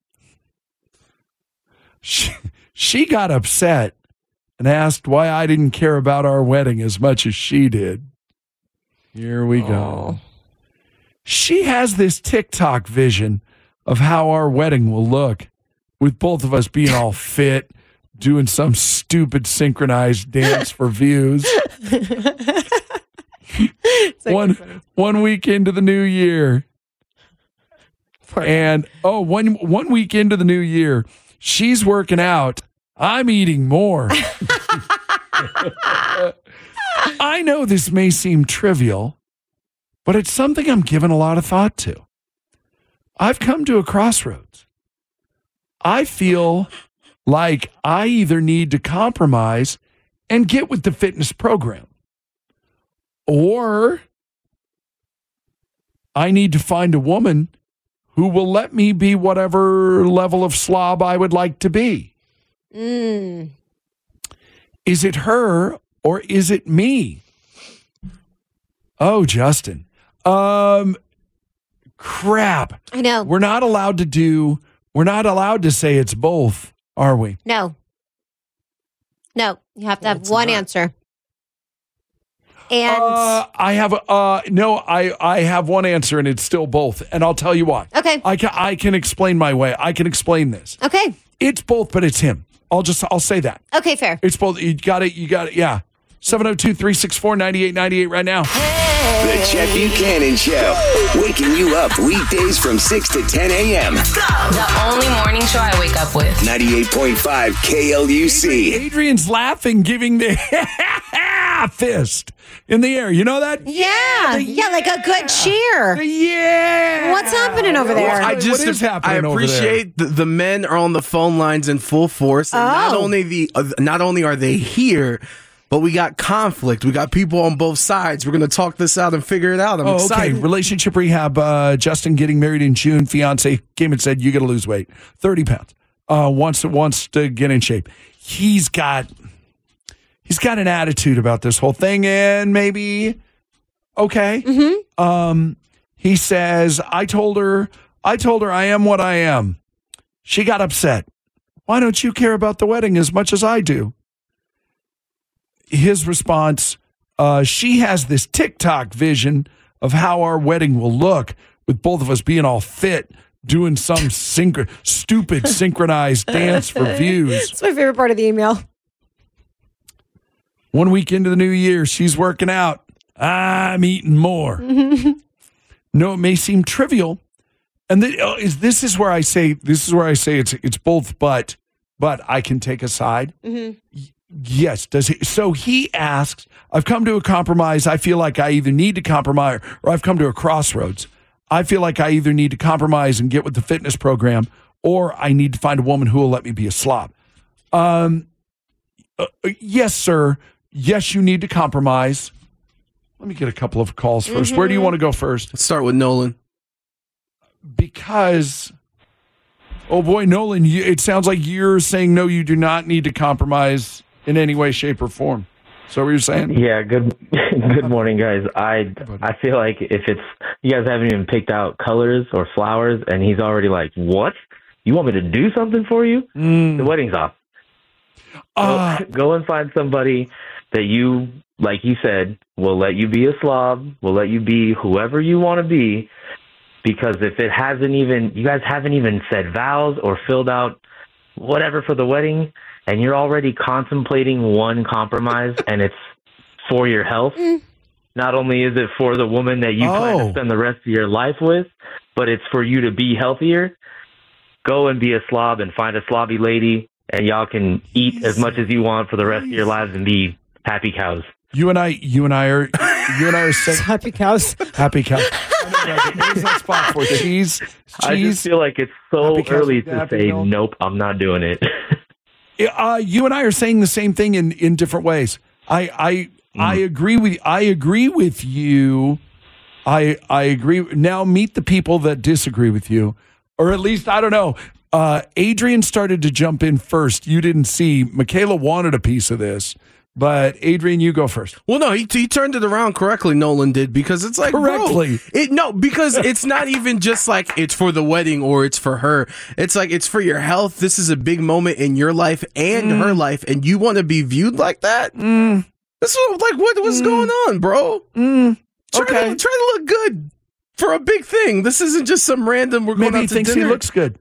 She got upset and asked why I didn't care about our wedding as much as she did. Here we go. She has this TikTok vision of how our wedding will look, with both of us being all fit, doing some stupid synchronized dance for views. One week into the new year. And one week into the new year, she's working out. I'm eating more. I know this may seem trivial, but it's something I'm giving a lot of thought to. I've come to a crossroads. I feel like I either need to compromise and get with the fitness program, or I need to find a woman who will let me be whatever level of slob I would like to be. Is it her or is it me? Oh, Justin. Crap. I know. We're not allowed to say it's both, are we? No. You have to have one answer. And I have one answer, and it's still both, and I'll tell you why. Okay. I can explain my way. I can explain this. Okay. It's both, but it's him. I'll say that. Okay, fair. It's both. You got it. Yeah. 702-364-9898 right now. The Chet Buchanan Show. Waking you up weekdays from 6 to 10 a.m. The only morning show I wake up with. 98.5 KLUC. Adrian's laughing, giving the fist in the air. You know that? Yeah, like a good cheer. Yeah. What's happening over there? What is happening over there? I appreciate the men are on the phone lines in full force. And not only are they here, but we got conflict. We got people on both sides. We're going to talk this out and figure it out. I'm excited. Okay. Relationship Rehab. Justin getting married in June. Fiance came and said, you got to lose weight. 30 pounds. Wants to get in shape. He's got an attitude about this whole thing, and maybe okay. Mm-hmm. He says, I told her I am what I am. She got upset. Why don't you care about the wedding as much as I do? His response, she has this TikTok vision of how our wedding will look, with both of us being all fit, doing some stupid synchronized dance for views. It's my favorite part of the email. 1 week into the new year, she's working out. I'm eating more. No, it may seem trivial, and this is where I say it's both, but I can take a side. Mm-hmm. Yes, does he? So he asks, I've come to a compromise. I feel like I either need to compromise, or I've come to a crossroads. I feel like I either need to compromise and get with the fitness program, or I need to find a woman who will let me be a slob. Yes, sir. Yes, you need to compromise. Let me get a couple of calls first. Where do you want to go first? Let's start with Nolan. Because, oh boy, Nolan, it sounds like you're saying no, you do not need to compromise in any way, shape, or form. So what you're saying? Yeah, good morning, guys. I feel like if it's, you guys haven't even picked out colors or flowers, and he's already like, what? You want me to do something for you? The wedding's off. Go and find somebody that you, like you said, will let you be a slob, will let you be whoever you want to be, because if it hasn't even, you guys haven't even said vows or filled out whatever for the wedding, and you're already contemplating one compromise, and it's for your health. Not only is it for the woman that you plan to spend the rest of your life with, but it's for you to be healthier. Go and be a slob and find a slobby lady, and y'all can eat as much as you want for the rest of your lives and be happy cows. You and I are saying happy cows. Happy cows. There's that spot for cheese. I just feel like it's so early to say nope. I'm not doing it. You and I are saying the same thing in different ways. I agree with you. I agree. Now meet the people that disagree with you, or at least I don't know. Adrian started to jump in first. You didn't see. Michaela wanted a piece of this, but Adrian, you go first. Well, no, he turned it around correctly. Nolan did, because it's like correctly. Because it's not even just like it's for the wedding or it's for her. It's like it's for your health. This is a big moment in your life and her life, and you want to be viewed like that. This is like what's going on, bro? Try to look good for a big thing. This isn't just some random. We're going Maybe out he to thinks dinner. he looks good.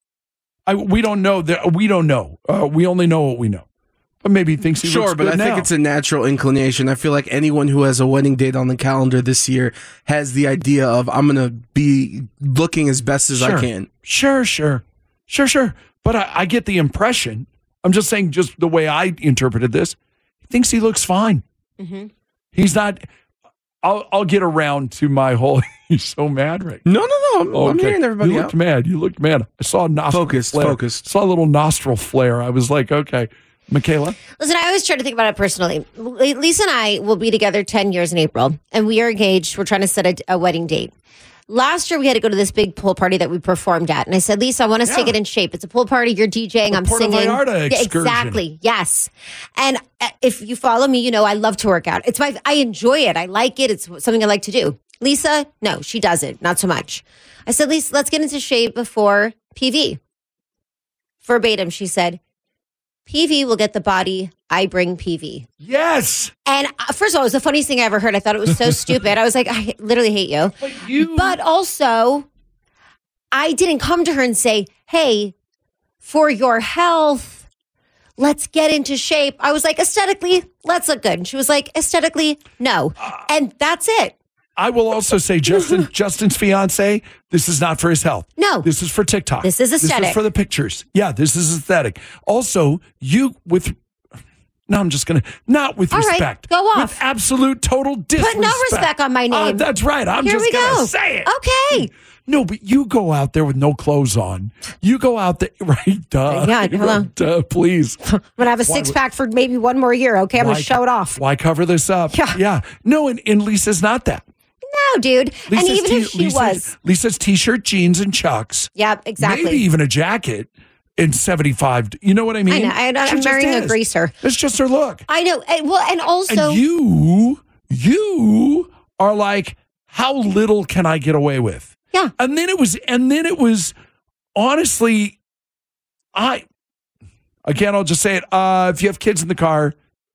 We don't know. We don't know. We only know what we know. But maybe he thinks he looks good but I think it's a natural inclination. I feel like anyone who has a wedding date on the calendar this year has the idea of, I'm going to be looking as best as I can. Sure. But I get the impression, I'm just saying, just the way I interpreted this, he thinks he looks fine. He's not. I'll get around to my whole. He's so mad right now. No. I'm hearing everybody You looked mad. I saw a nostril flare. Focused. Saw a little nostril flare. I was like, okay. Michaela? Listen, I always try to think about it personally. Lisa and I will be together 10 years in April, and we are engaged. We're trying to set a wedding date. Last year, we had to go to this big pool party that we performed at. And I said, Lisa, I want us to get in shape. It's a pool party. You're DJing. I'm Puerto singing. Vallarta excursion. Exactly. Yes. And if you follow me, you know I love to work out. I enjoy it. I like it. It's something I like to do. Lisa, no, she doesn't. Not so much. I said, Lisa, let's get into shape before PV. Verbatim, she said, PV will get the body, I bring PV. Yes. And first of all, it was the funniest thing I ever heard. I thought it was so stupid. I was like, I literally hate you. But also, I didn't come to her and say, hey, for your health, let's get into shape. I was like, aesthetically, let's look good. And she was like, aesthetically, no. And that's it. I will also say, Justin's fiance, this is not for his health. No. This is for TikTok. This is aesthetic. This is for the pictures. Yeah, this is aesthetic. Also, I'm just going to, not with all respect. Right, go off. With absolute, total disrespect. Put no respect on my name. That's right. I'm Here just going to say it. Okay. No, but you go out there with no clothes on. You go out there, right? Duh. Yeah, hello. Duh, please. I'm going to have a six-pack for maybe one more year, okay? I'm going to show it off. Why cover this up? Yeah. No, and Lisa's not that. No, dude. And even if she was. Lisa's T-shirt, jeans, and Chucks. Yep, exactly. Maybe even a jacket in 75. You know what I mean? I know. I'm marrying a greaser. It's just her look. I know. Well, and also. And you are like, how little can I get away with? Yeah. And then it was honestly, I'll just say it. If you have kids in the car,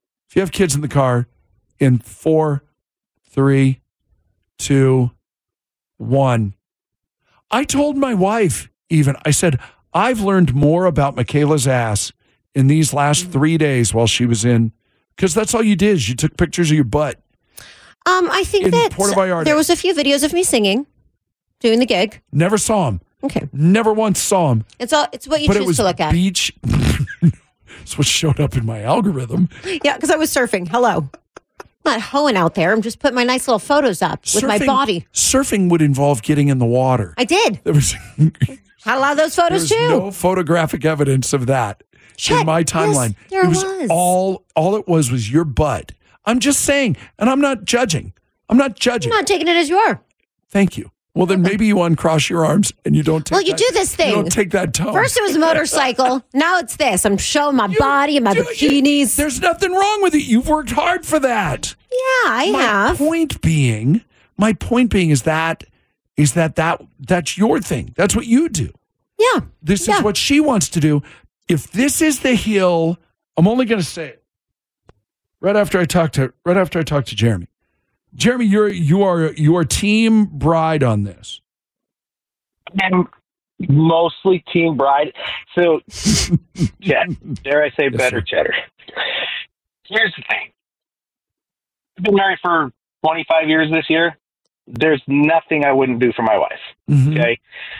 in 4, 3, 2, 1. I told my wife, I said, I've learned more about Michaela's ass in these last 3 days while she was in, because that's all you did is you took pictures of your butt. I think that Puerto Vallarta. There was a few videos of me singing, doing the gig. Never saw him. Okay. Never once saw him. It's what you choose to look at. Beach. It's what showed up in my algorithm. Yeah, because I was surfing. Hello. I'm not hoeing out there. I'm just putting my nice little photos up with my body. Surfing would involve getting in the water. I did. There was Had a lot of those photos There's too. no photographic evidence of that in my timeline. Yes, there it was was. all it was your butt. I'm just saying, and I'm not judging. I'm not judging. I'm not taking it as you are. Thank you. Well, then maybe you uncross your arms and you don't take Well, you do this thing. You don't take that tone. First it was a motorcycle. Now it's this. I'm showing my body and my bikinis. There's nothing wrong with it. You've worked hard for that. Yeah, I have. My point being is that's your thing. That's what you do. Yeah. This is what she wants to do. If this is the hill, I'm only going to say it right after I talk to Jeremy. Jeremy, you are team bride on this. I'm mostly team bride. So, yeah, dare I say better cheddar. Here's the thing. I've been married for 25 years this year. There's nothing I wouldn't do for my wife. Mm-hmm. Okay.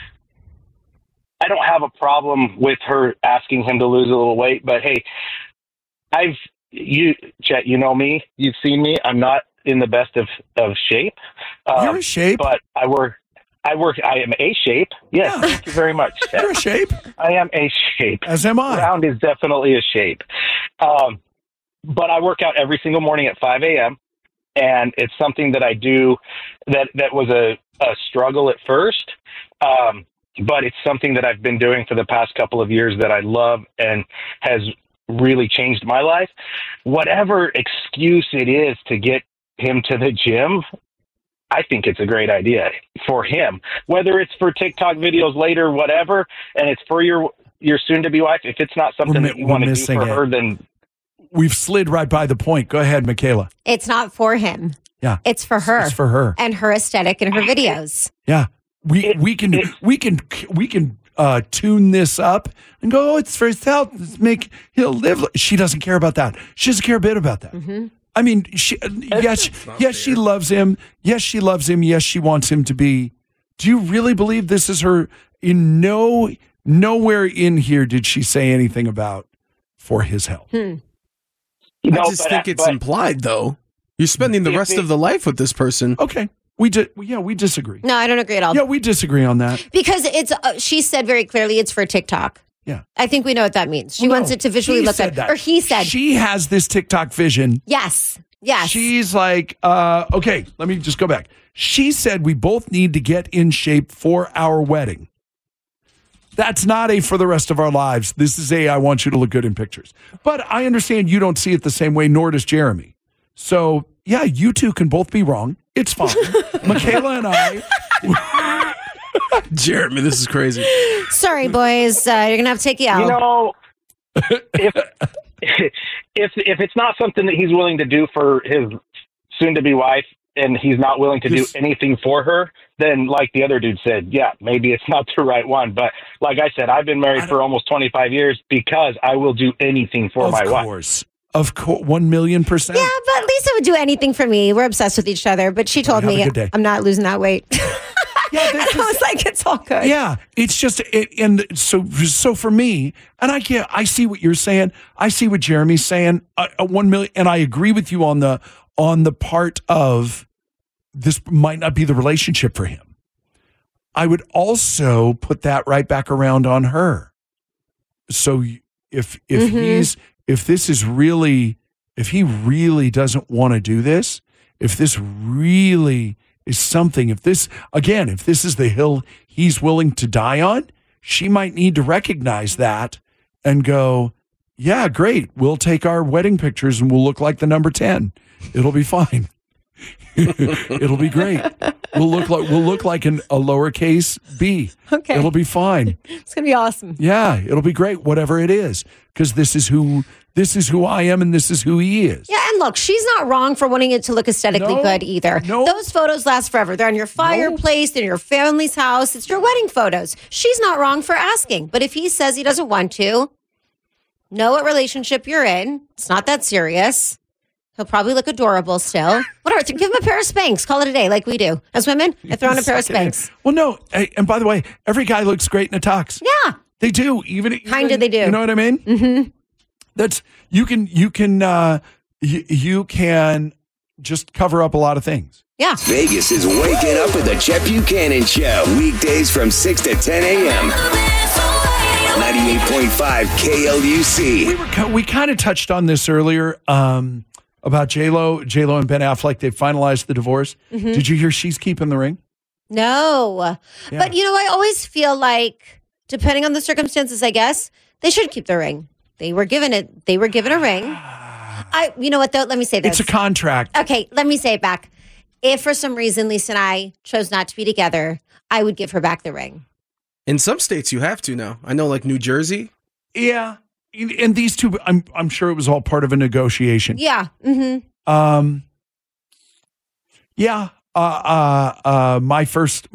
I don't have a problem with her asking him to lose a little weight, but hey, Chet, you know me, you've seen me. I'm not in the best of shape. You're in shape. But I am a shape. Yes. Yeah. Thank you very much, Chet. You're a shape. I am a shape. As am I. Round is definitely a shape. But I work out every single morning at 5 a.m. And it's something that I do that was a struggle at first. But it's something that I've been doing for the past couple of years that I love and has really changed my life. Whatever excuse it is to get him to the gym, I think it's a great idea for him. Whether it's for TikTok videos later, whatever, and it's for your soon-to-be wife, if it's not something that you want to do for her, then... We've slid right by the point. Go ahead, Michaela. It's not for him. Yeah. It's for her. It's for her. And her aesthetic and her videos. Yeah. We can tune this up and go, oh, it's for his health. He'll live. She doesn't care about that. She doesn't care a bit about that. Mm-hmm. I mean, she loves him. Yes, she loves him. Yes, she wants him to be. Do you really believe this is her? Nowhere in here did she say anything about for his health. I just think it's implied, though. You're spending the rest of the life with this person. Okay. We disagree. No, I don't agree at all. Yeah, we disagree on that. Because she said very clearly it's for TikTok. Yeah. I think we know what that means. She wants it to visually look good. Or he said. She has this TikTok vision. Yes. She's like, okay, let me just go back. She said we both need to get in shape for our wedding. That's not a for the rest of our lives. This is I want you to look good in pictures. But I understand you don't see it the same way, nor does Jeremy. So, yeah, you two can both be wrong. It's fine. Michaela and I. Jeremy, this is crazy. Sorry, boys. You're going to have to take you out. You know, if it's not something that he's willing to do for his soon-to-be wife, and he's not willing to do anything for her, then like the other dude said, yeah, maybe it's not the right one. But like I said, I've been married for almost 25 years because I will do anything for my wife. Of course, 1,000,000%. Yeah, but Lisa would do anything for me. We're obsessed with each other. But she told me I'm not losing that weight. And I was like, it's all good. Yeah, it's just, and so for me, and I see what you're saying. I see what Jeremy's saying. 1 million, and I agree with you on the part of this might not be the relationship for him. I would also put that right back around on her. So if he really doesn't want to do this, if this really is something, if this is the hill he's willing to die on, she might need to recognize that and go, yeah, great. We'll take our wedding pictures and we'll look like the number 10. It'll be fine. It'll be great. We'll look like a lowercase b. Okay. It'll be fine. It's going to be awesome. Yeah, it'll be great, whatever it is, because this is who I am and this is who he is. Yeah, and look, she's not wrong for wanting it to look aesthetically good either. No. Those photos last forever. They're on your fireplace, in your family's house. It's your wedding photos. She's not wrong for asking. But if he says he doesn't want to, know what relationship you're in. It's not that serious. He'll probably look adorable still. Whatever. Give him a pair of Spanx. Call it a day like we do. As women, I throw on a pair of Spanx. Well, no. And by the way, every guy looks great in a tux. Yeah. They do. Even they do. You know what I mean? Mm-hmm. That's you can just cover up a lot of things. Yeah. Vegas is waking up with the Chet Buchanan Show. Weekdays from 6 to 10 a.m. 98.5 KLUC. We kind of touched on this earlier about J-Lo and Ben Affleck. They finalized the divorce. Mhm. Did you hear she's keeping the ring? No. Yeah. But, I always feel like, depending on the circumstances, I guess, they should keep the ring. They were given a ring. You know what, though? Let me say this. It's a contract. Okay, let me say it back. If for some reason Lisa and I chose not to be together, I would give her back the ring. In some states, you have to now. I know, like New Jersey. Yeah. And these two, I'm sure it was all part of a negotiation. Yeah. Mm-hmm. Yeah. My first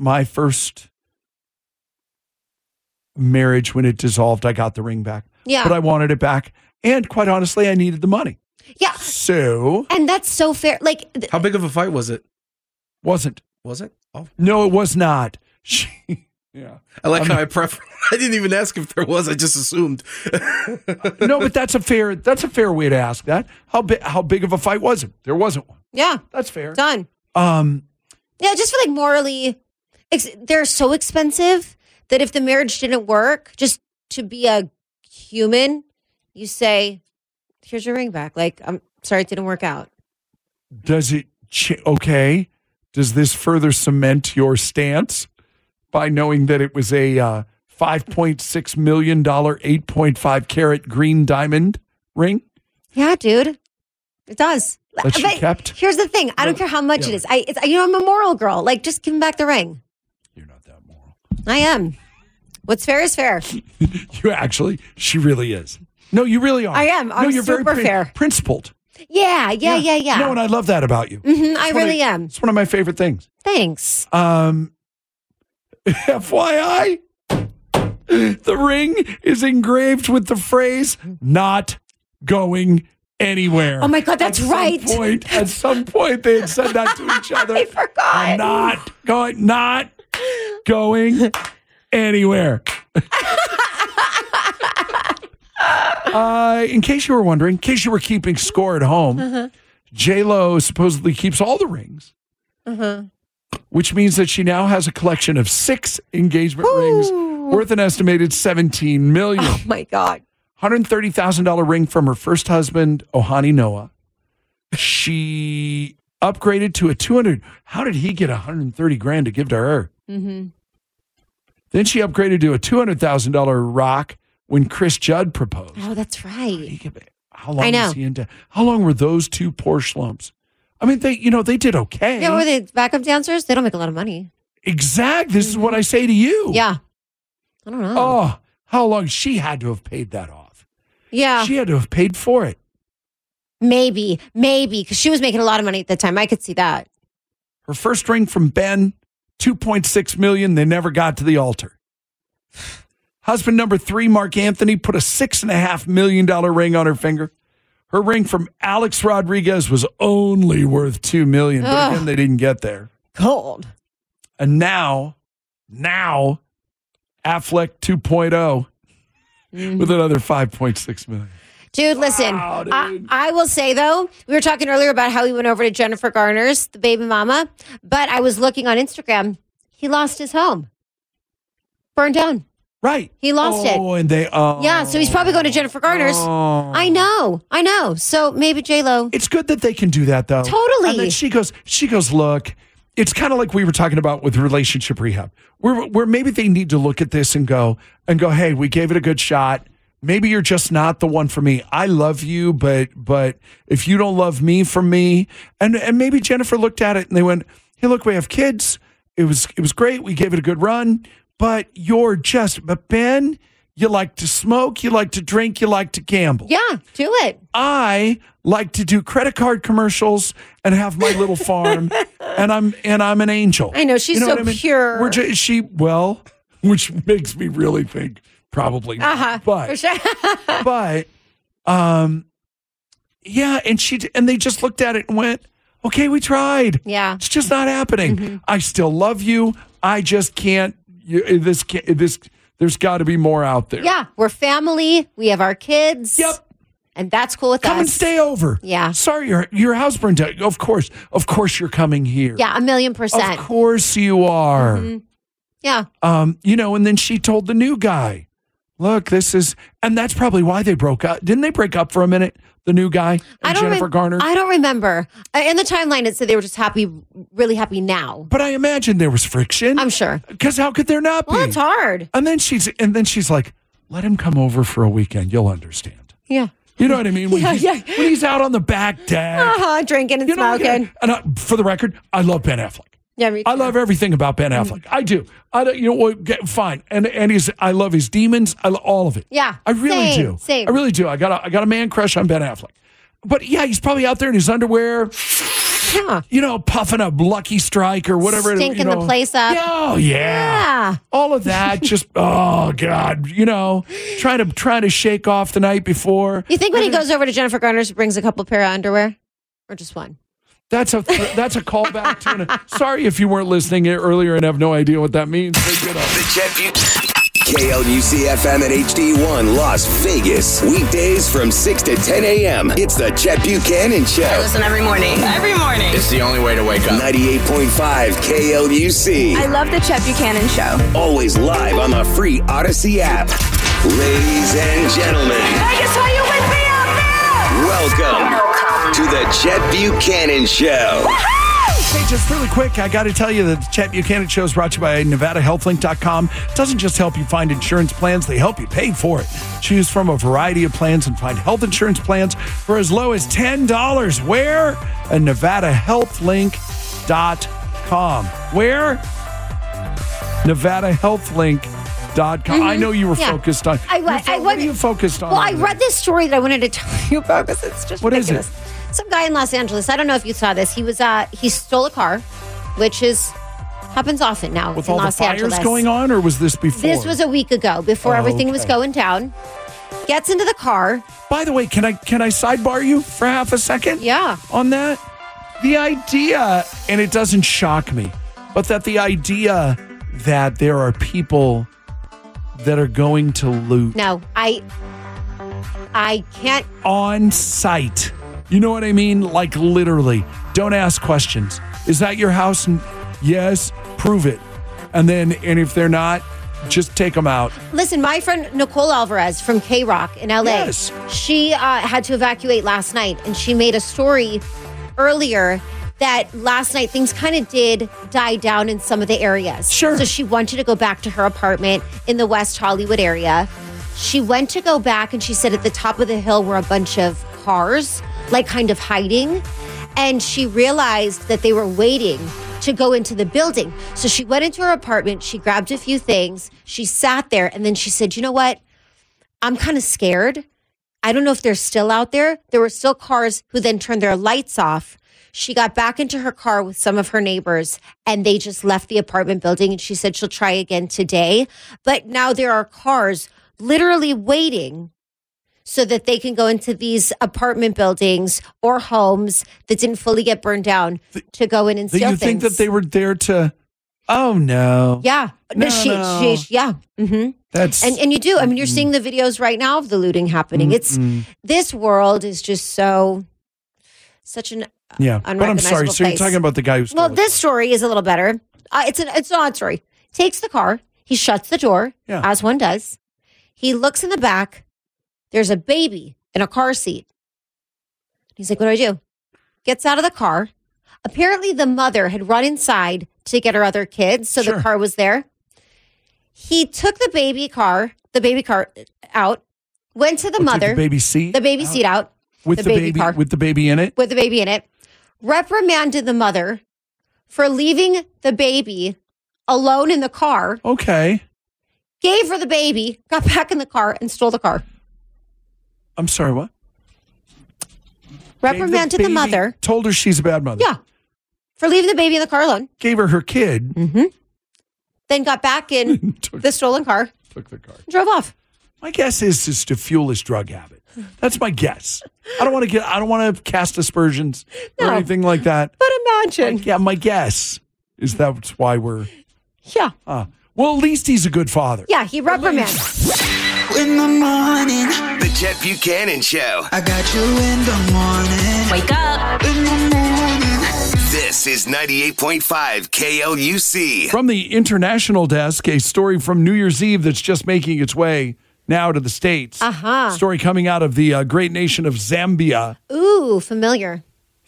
marriage, when it dissolved, I got the ring back. Yeah. But I wanted it back. And quite honestly, I needed the money. Yeah. So. And that's so fair. Like, how big of a fight was it? Wasn't. Was it? Oh. No, it was not. Yeah. I like how I didn't even ask if there was. I just assumed. No, but that's a fair way to ask that. How big of a fight was it? There wasn't one. Yeah. That's fair. Done. Yeah, I just feel like morally, they're so expensive that if the marriage didn't work, just to be a human, you say, here's your ring back. Like, I'm sorry it didn't work out. Does it, okay. Does this further cement your stance by knowing that it was a $5.6 million, 8.5 carat green diamond ring? Yeah, dude. It does. That she kept? Here's the thing. I don't care how much it is. I'm a moral girl. Like, just give him back the ring. You're not that moral. I am. What's fair is fair. She really is. No, you really are. I am. I'm you're super very fair. Principled. Yeah. No, and I love that about you. Mm-hmm, I really am. It's one of my favorite things. Thanks. FYI, the ring is engraved with the phrase, not going anywhere. Oh my God, that's right. At some point, they had said that to each other. I forgot. I'm not going anywhere. In case you were wondering, in case you were keeping score at home, J-Lo supposedly keeps all the rings, which means that she now has a collection of 6 engagement rings worth an estimated $17 million. Oh my God. $130,000 ring from her first husband, Ohani Noah. She upgraded to a 200. How did he get $130,000 to give to her? Mm-hmm. Then she upgraded to a $200,000 rock when Chris Judd proposed. Oh, that's right. How long was he into? How long were those two poor slumps? I mean, they did okay. Yeah, were they backup dancers? They don't make a lot of money. Exactly. This is what I say to you. Yeah. I don't know. Oh, how long? She had to have paid that off. Yeah. She had to have paid for it. Maybe, because she was making a lot of money at the time. I could see that. Her first ring from Ben, $2.6 million. They never got to the altar. Husband number 3, Mark Anthony, put a $6.5 million ring on her finger. Her ring from Alex Rodriguez was only worth $2 million. But again, they didn't get there. Cold. And now, Affleck 2.0 with another $5.6 million. Dude, listen, Wow, dude. I will say, though, we were talking earlier about how he went over to Jennifer Garner's, the baby mama, but I was looking on Instagram. He lost his home. Burned down. Right. He lost it. Oh, and they... Yeah, so he's probably going to Jennifer Garner's. Oh. I know. So maybe J-Lo. It's good that they can do that, though. Totally. And then she goes, look, it's kind of like we were talking about with relationship rehab, where maybe they need to look at this and go, hey, we gave it a good shot. Maybe you're just not the one for me. I love you, but if you don't love me for me, and maybe Jennifer looked at it and they went, hey, look, we have kids. It was great. We gave it a good run, but but Ben, you like to smoke, you like to drink, you like to gamble. Yeah, do it. I like to do credit card commercials and have my little farm, and I'm an angel. I know, she's so pure. Which makes me really think. Probably not. But, for sure. yeah, and they just looked at it and went, okay, we tried. Yeah. It's just not happening. Mm-hmm. I still love you. I just can't, there's got to be more out there. Yeah, we're family. We have our kids. Yep. And that's cool with us. Come and stay over. Yeah. Sorry, your house burned down. Of course you're coming here. Yeah, 1,000,000%. Of course you are. Mm-hmm. Yeah. And then she told the new guy, look, and that's probably why they broke up. Didn't they break up for a minute? The new guy and Jennifer Garner? I don't remember. In the timeline, it said they were just happy, really happy now. But I imagine there was friction. I'm sure. Because how could there not be? Well, it's hard. And then she's like, let him come over for a weekend. You'll understand. Yeah. You know what I mean? When he's out on the back deck. Drinking and smoking. And for the record, I love Ben Affleck. Yeah, me too. I love everything about Ben Affleck. I do. Fine. And I love his demons. I love all of it. Yeah. I really do. Same. I really do. I got a man crush on Ben Affleck. But yeah, he's probably out there in his underwear. Yeah. Puffing a Lucky Strike or whatever. Stinking the place up. Oh, yeah. All of that. Just, oh, God. Trying to shake off the night before. You think when he goes over to Jennifer Garner's, he brings a couple pair of underwear? Or just one? That's a callback to sorry if you weren't listening earlier and have no idea what that means. The Chet KLUC-FM and HD1 Las Vegas. Weekdays from 6 to 10 a.m. It's the Chet Buchanan Show. I listen every morning. Every morning. It's the only way to wake up. 98.5 KLUC. I love the Chet Buchanan Show. Always live on the free Odyssey app. Ladies and gentlemen. Vegas, are you with me out there? Welcome to the Chet Buchanan Show. Hey, just really quick, I got to tell you that the Chet Buchanan Show is brought to you by NevadaHealthLink.com. It doesn't just help you find insurance plans, they help you pay for it. Choose from a variety of plans and find health insurance plans for as low as $10. Where? At NevadaHealthLink.com. Where? NevadaHealthLink.com. I know you were focused on. What are you focused on? Well, I read this story that I wanted to tell you about because it's just ridiculous. What is it? Some guy in Los Angeles, I don't know if you saw this. He stole a car, which happens often now with in all Los the fires Angeles. Going on, or was this before? This was a week ago, before everything was going down. Gets into the car. By the way, can I sidebar you for half a second? Yeah. On that? The idea, and it doesn't shock me, but that the idea that there are people that are going to loot. No, I can't. On site. You know what I mean? Like literally. Don't ask questions. Is that your house? Yes. Prove it. And if they're not, just take them out. Listen, my friend Nicole Alvarez from K-Rock in LA, she had to evacuate last night, and she made a story earlier that last night things kind of did die down in some of the areas. Sure. So she wanted to go back to her apartment in the West Hollywood area. She went to go back, and she said at the top of the hill were a bunch of cars, like kind of hiding. And she realized that they were waiting to go into the building. So she went into her apartment, she grabbed a few things, she sat there, and then she said, you know what? I'm kind of scared. I don't know if they're still out there. There were still cars who then turned their lights off. She got back into her car with some of her neighbors, and they just left the apartment building, and she said she'll try again today. But now there are cars literally waiting so that they can go into these apartment buildings or homes that didn't fully get burned down to go in and steal things. You think that they were there to... Oh, no. Yeah. No. Yeah. Mm-hmm. That's... And you do. I mean, you're seeing the videos right now of the looting happening. This world is just such an but I'm sorry. So you're talking about the guy who stole this story is a little better. It's an odd story. Takes the car. He shuts the door, as one does. He looks in the back. There's a baby in a car seat. He's like, what do I do? Gets out of the car. Apparently, the mother had run inside to get her other kids, so the car was there. He took the baby car out, went to the mother. The baby seat? The baby seat out. With the baby car. With the baby in it? With the baby in it. Reprimanded the mother for leaving the baby alone in the car. Okay. Gave her the baby, got back in the car, and stole the car. I'm sorry, what? Reprimanded the mother. Told her she's a bad mother. Yeah. For leaving the baby in the car alone. Gave her kid. Mm-hmm. Then got back in the stolen car. Took the car. Drove off. My guess is to fuel his drug habit. That's my guess. I don't want to cast aspersions or anything like that. But imagine. My guess is that's why we're... Yeah. Well, at least he's a good father. Yeah, he reprimanded. in the morning. The Chet Buchanan Show. I got you in the morning. Wake up. In the morning. This is 98.5 KLUC. From the international desk, a story from New Year's Eve that's just making its way now to the States. Story coming out of the great nation of Zambia. Ooh, familiar.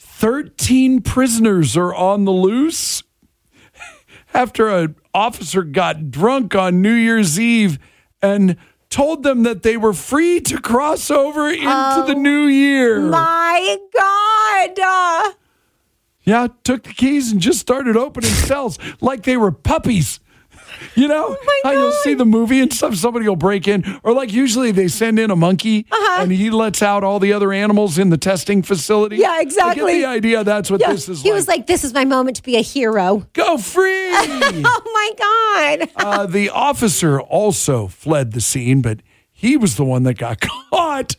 13 prisoners are on the loose after an officer got drunk on New Year's Eve and told them that they were free to cross over into the new year. My God. Yeah, took the keys and just started opening cells like they were puppies. You know how you'll see the movie and somebody will break in, or like usually they send in a monkey and he lets out all the other animals in the testing facility. Yeah, exactly. I get the idea that's what this is like. He was like, this is my moment to be a hero. Go free! Oh my God. The officer also fled the scene, but he was the one that got caught.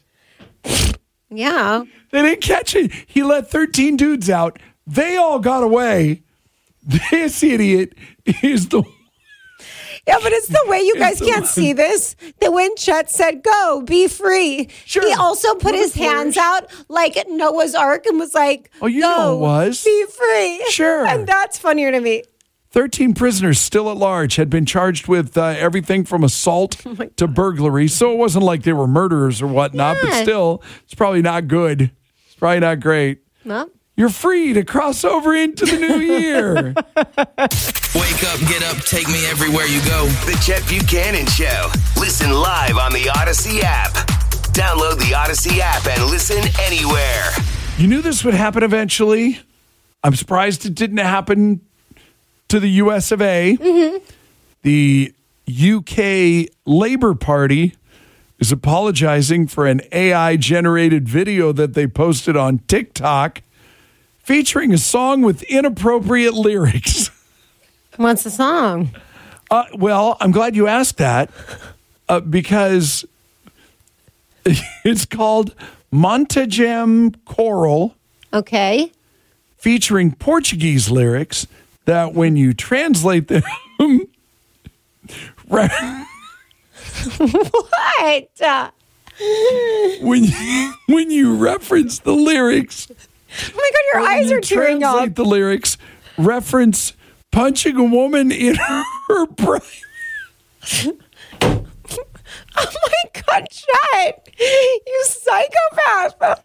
Yeah. They didn't catch it. He let 13 dudes out. They all got away. This idiot is the Yeah, but it's the way you guys can't see this. That when Chet said, go, be free, he also put his hands out like at Noah's Ark and was like, oh, you know it was. Be free. Sure. And that's funnier to me. 13 prisoners still at large had been charged with everything from assault to burglary. So it wasn't like they were murderers or whatnot, but still, it's probably not good. It's probably not great. Well, you're free to cross over into the new year. Wake up, get up, take me everywhere you go. The Chet Buchanan Show. Listen live on the Odyssey app. Download the Odyssey app and listen anywhere. You knew this would happen eventually. I'm surprised it didn't happen to the US of A. Mm-hmm. The UK Labour Party is apologizing for an AI-generated video that they posted on TikTok featuring a song with inappropriate lyrics. What's the song? Well, I'm glad you asked that because it's called Montagem Choral. Okay. Featuring Portuguese lyrics that when you translate them... What? When you reference the lyrics... Oh my God, your eyes are tearing up. Translate the lyrics, reference punching a woman in her private. Oh my God, Chet, you psychopath.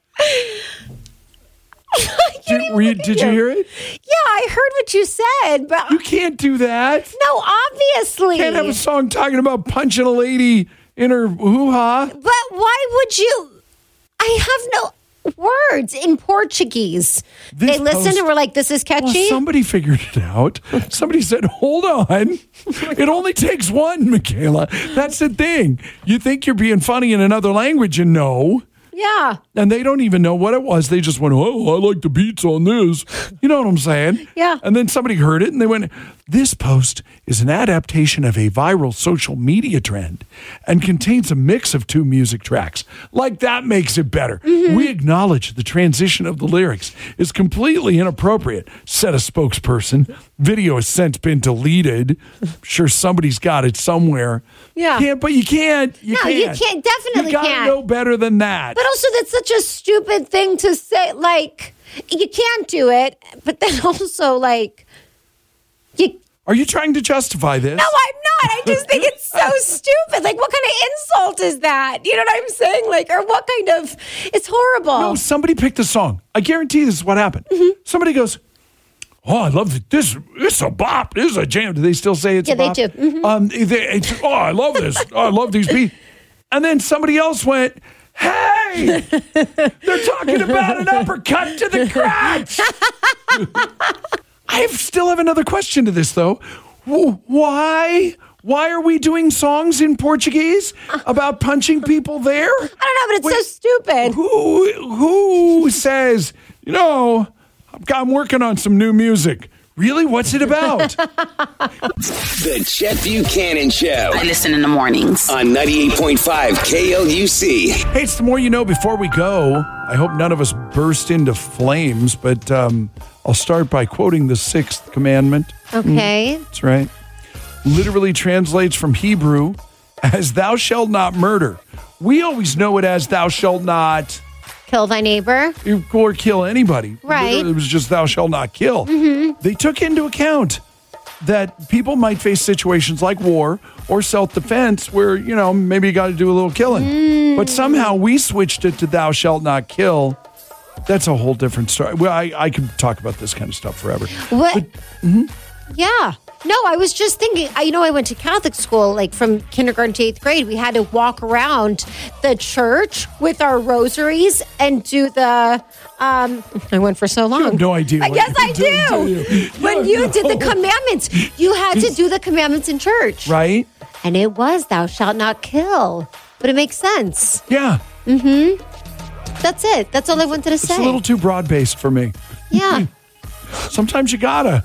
Did you hear it? Yeah, I heard what you said, but you can't do that. No, obviously. You can't have a song talking about punching a lady in her hoo-ha. But why would you? I have no words in Portuguese. They listened and were like, this is catchy. Well, somebody figured it out. Somebody said, hold on. It only takes one, Michaela. That's the thing. You think you're being funny in another language and no. Yeah. And they don't even know what it was. They just went, oh, I like the beats on this. You know what I'm saying? Yeah. And then somebody heard it and they went, this post is an adaptation of a viral social media trend and contains a mix of two music tracks. Like that makes it better. Mm-hmm. We acknowledge the transition of the lyrics is completely inappropriate, said a spokesperson. Video has since been deleted. I'm sure somebody's got it somewhere. Yeah. But you can't. You can't. Definitely you gotta know better than that. But also, that's such a stupid thing to say. Like, you can't do it. But then also, like, Are you trying to justify this? No, I'm not. I just think it's so stupid. Like, what kind of insult is that? You know what I'm saying? Like, or what kind of? It's horrible. No, somebody picked a song. I guarantee this is what happened. Mm-hmm. Somebody goes, oh, I love this. It's a bop. This is a jam. Do they still say it's a bop? Yeah, they do. Mm-hmm. I love this. I love these beats. And then somebody else went, hey, they're talking about an uppercut to the crotch. I still have another question to this, though. Why are we doing songs in Portuguese about punching people there? I don't know, but it's so stupid. Who says, I'm working on some new music. Really? What's it about? The Chet Buchanan Show. I listen in the mornings. On 98.5 KLUC. Hey, it's the more you know. Before we go, I hope none of us burst into flames, but I'll start by quoting the sixth commandment. Okay. That's right. Literally translates from Hebrew as thou shalt not murder. We always know it as thou shalt not Kill thy neighbor. or kill anybody. Right. It was just thou shalt not kill. Mm-hmm. They took into account that people might face situations like war or self-defense where, maybe you got to do a little killing. But somehow we switched it to thou shalt not kill. That's a whole different story. Well, I could talk about this kind of stuff forever. What? Yeah. No, I was just thinking, I went to Catholic school, like from kindergarten to 8th grade. We had to walk around the church with our rosaries and do the, I went for so long. You have no idea. Yes, I do. When you did the commandments, you had to do the commandments in church. Right. And it was, thou shalt not kill. But it makes sense. Yeah. Mm-hmm. That's it. That's all I wanted to say. It's a little too broad-based for me. Yeah. Sometimes you gotta.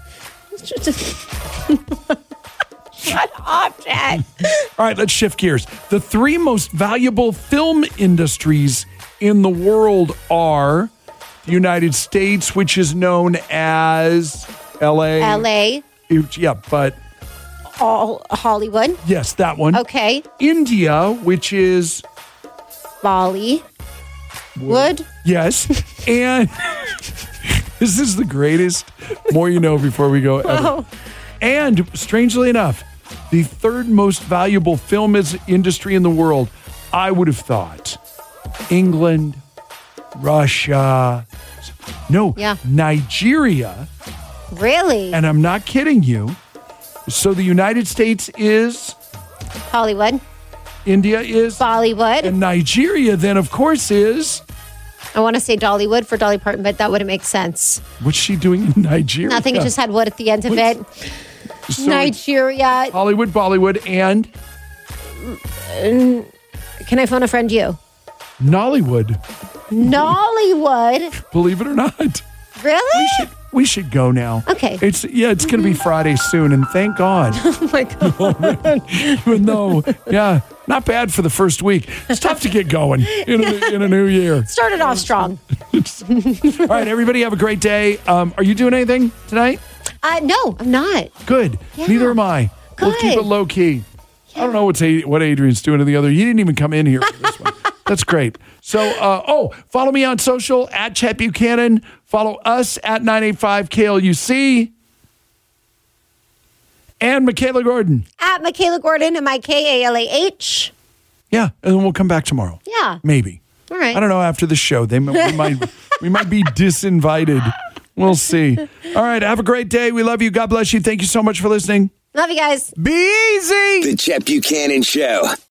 Shut up, Dad. All right, let's shift gears. The 3 most valuable film industries in the world are the United States, which is known as LA. LA. Yeah, but... All Hollywood. Yes, that one. Okay. India, which is... Bali. Wood. Yes. And this is the greatest. More you know before we go. Wow. And strangely enough, the 3rd most valuable film industry in the world, I would have thought England, Russia, Nigeria. Really? And I'm not kidding you. So the United States is Hollywood. India is Bollywood. And Nigeria then, of course, is... I want to say Dollywood for Dolly Parton, but that wouldn't make sense. What's she doing in Nigeria? Nothing. It just had wood at the end of it. So Nigeria. Hollywood, Bollywood, and... Can I phone a friend you? Nollywood. Nollywood? Believe it or not. Really? We should go now. Okay. It's going to be Friday soon, and thank God. Oh, my God. Even though, not bad for the first week. It's tough to get going in a new year. Started off strong. All right, everybody have a great day. Are you doing anything tonight? No, I'm not. Good. Yeah. Neither am I. Good. We'll keep it low key. Yeah. I don't know what Adrian's doing to the other. He didn't even come in here for this one. That's great. So, follow me on social at Chet Buchanan. Follow us at 985 KLUC. And Michaela Gordon. At Michaela Gordon, MIKALAH. Yeah, and then we'll come back tomorrow. Yeah. Maybe. All right. I don't know after the show. We might be disinvited. We'll see. All right, have a great day. We love you. God bless you. Thank you so much for listening. Love you guys. Be easy. The Chet Buchanan Show.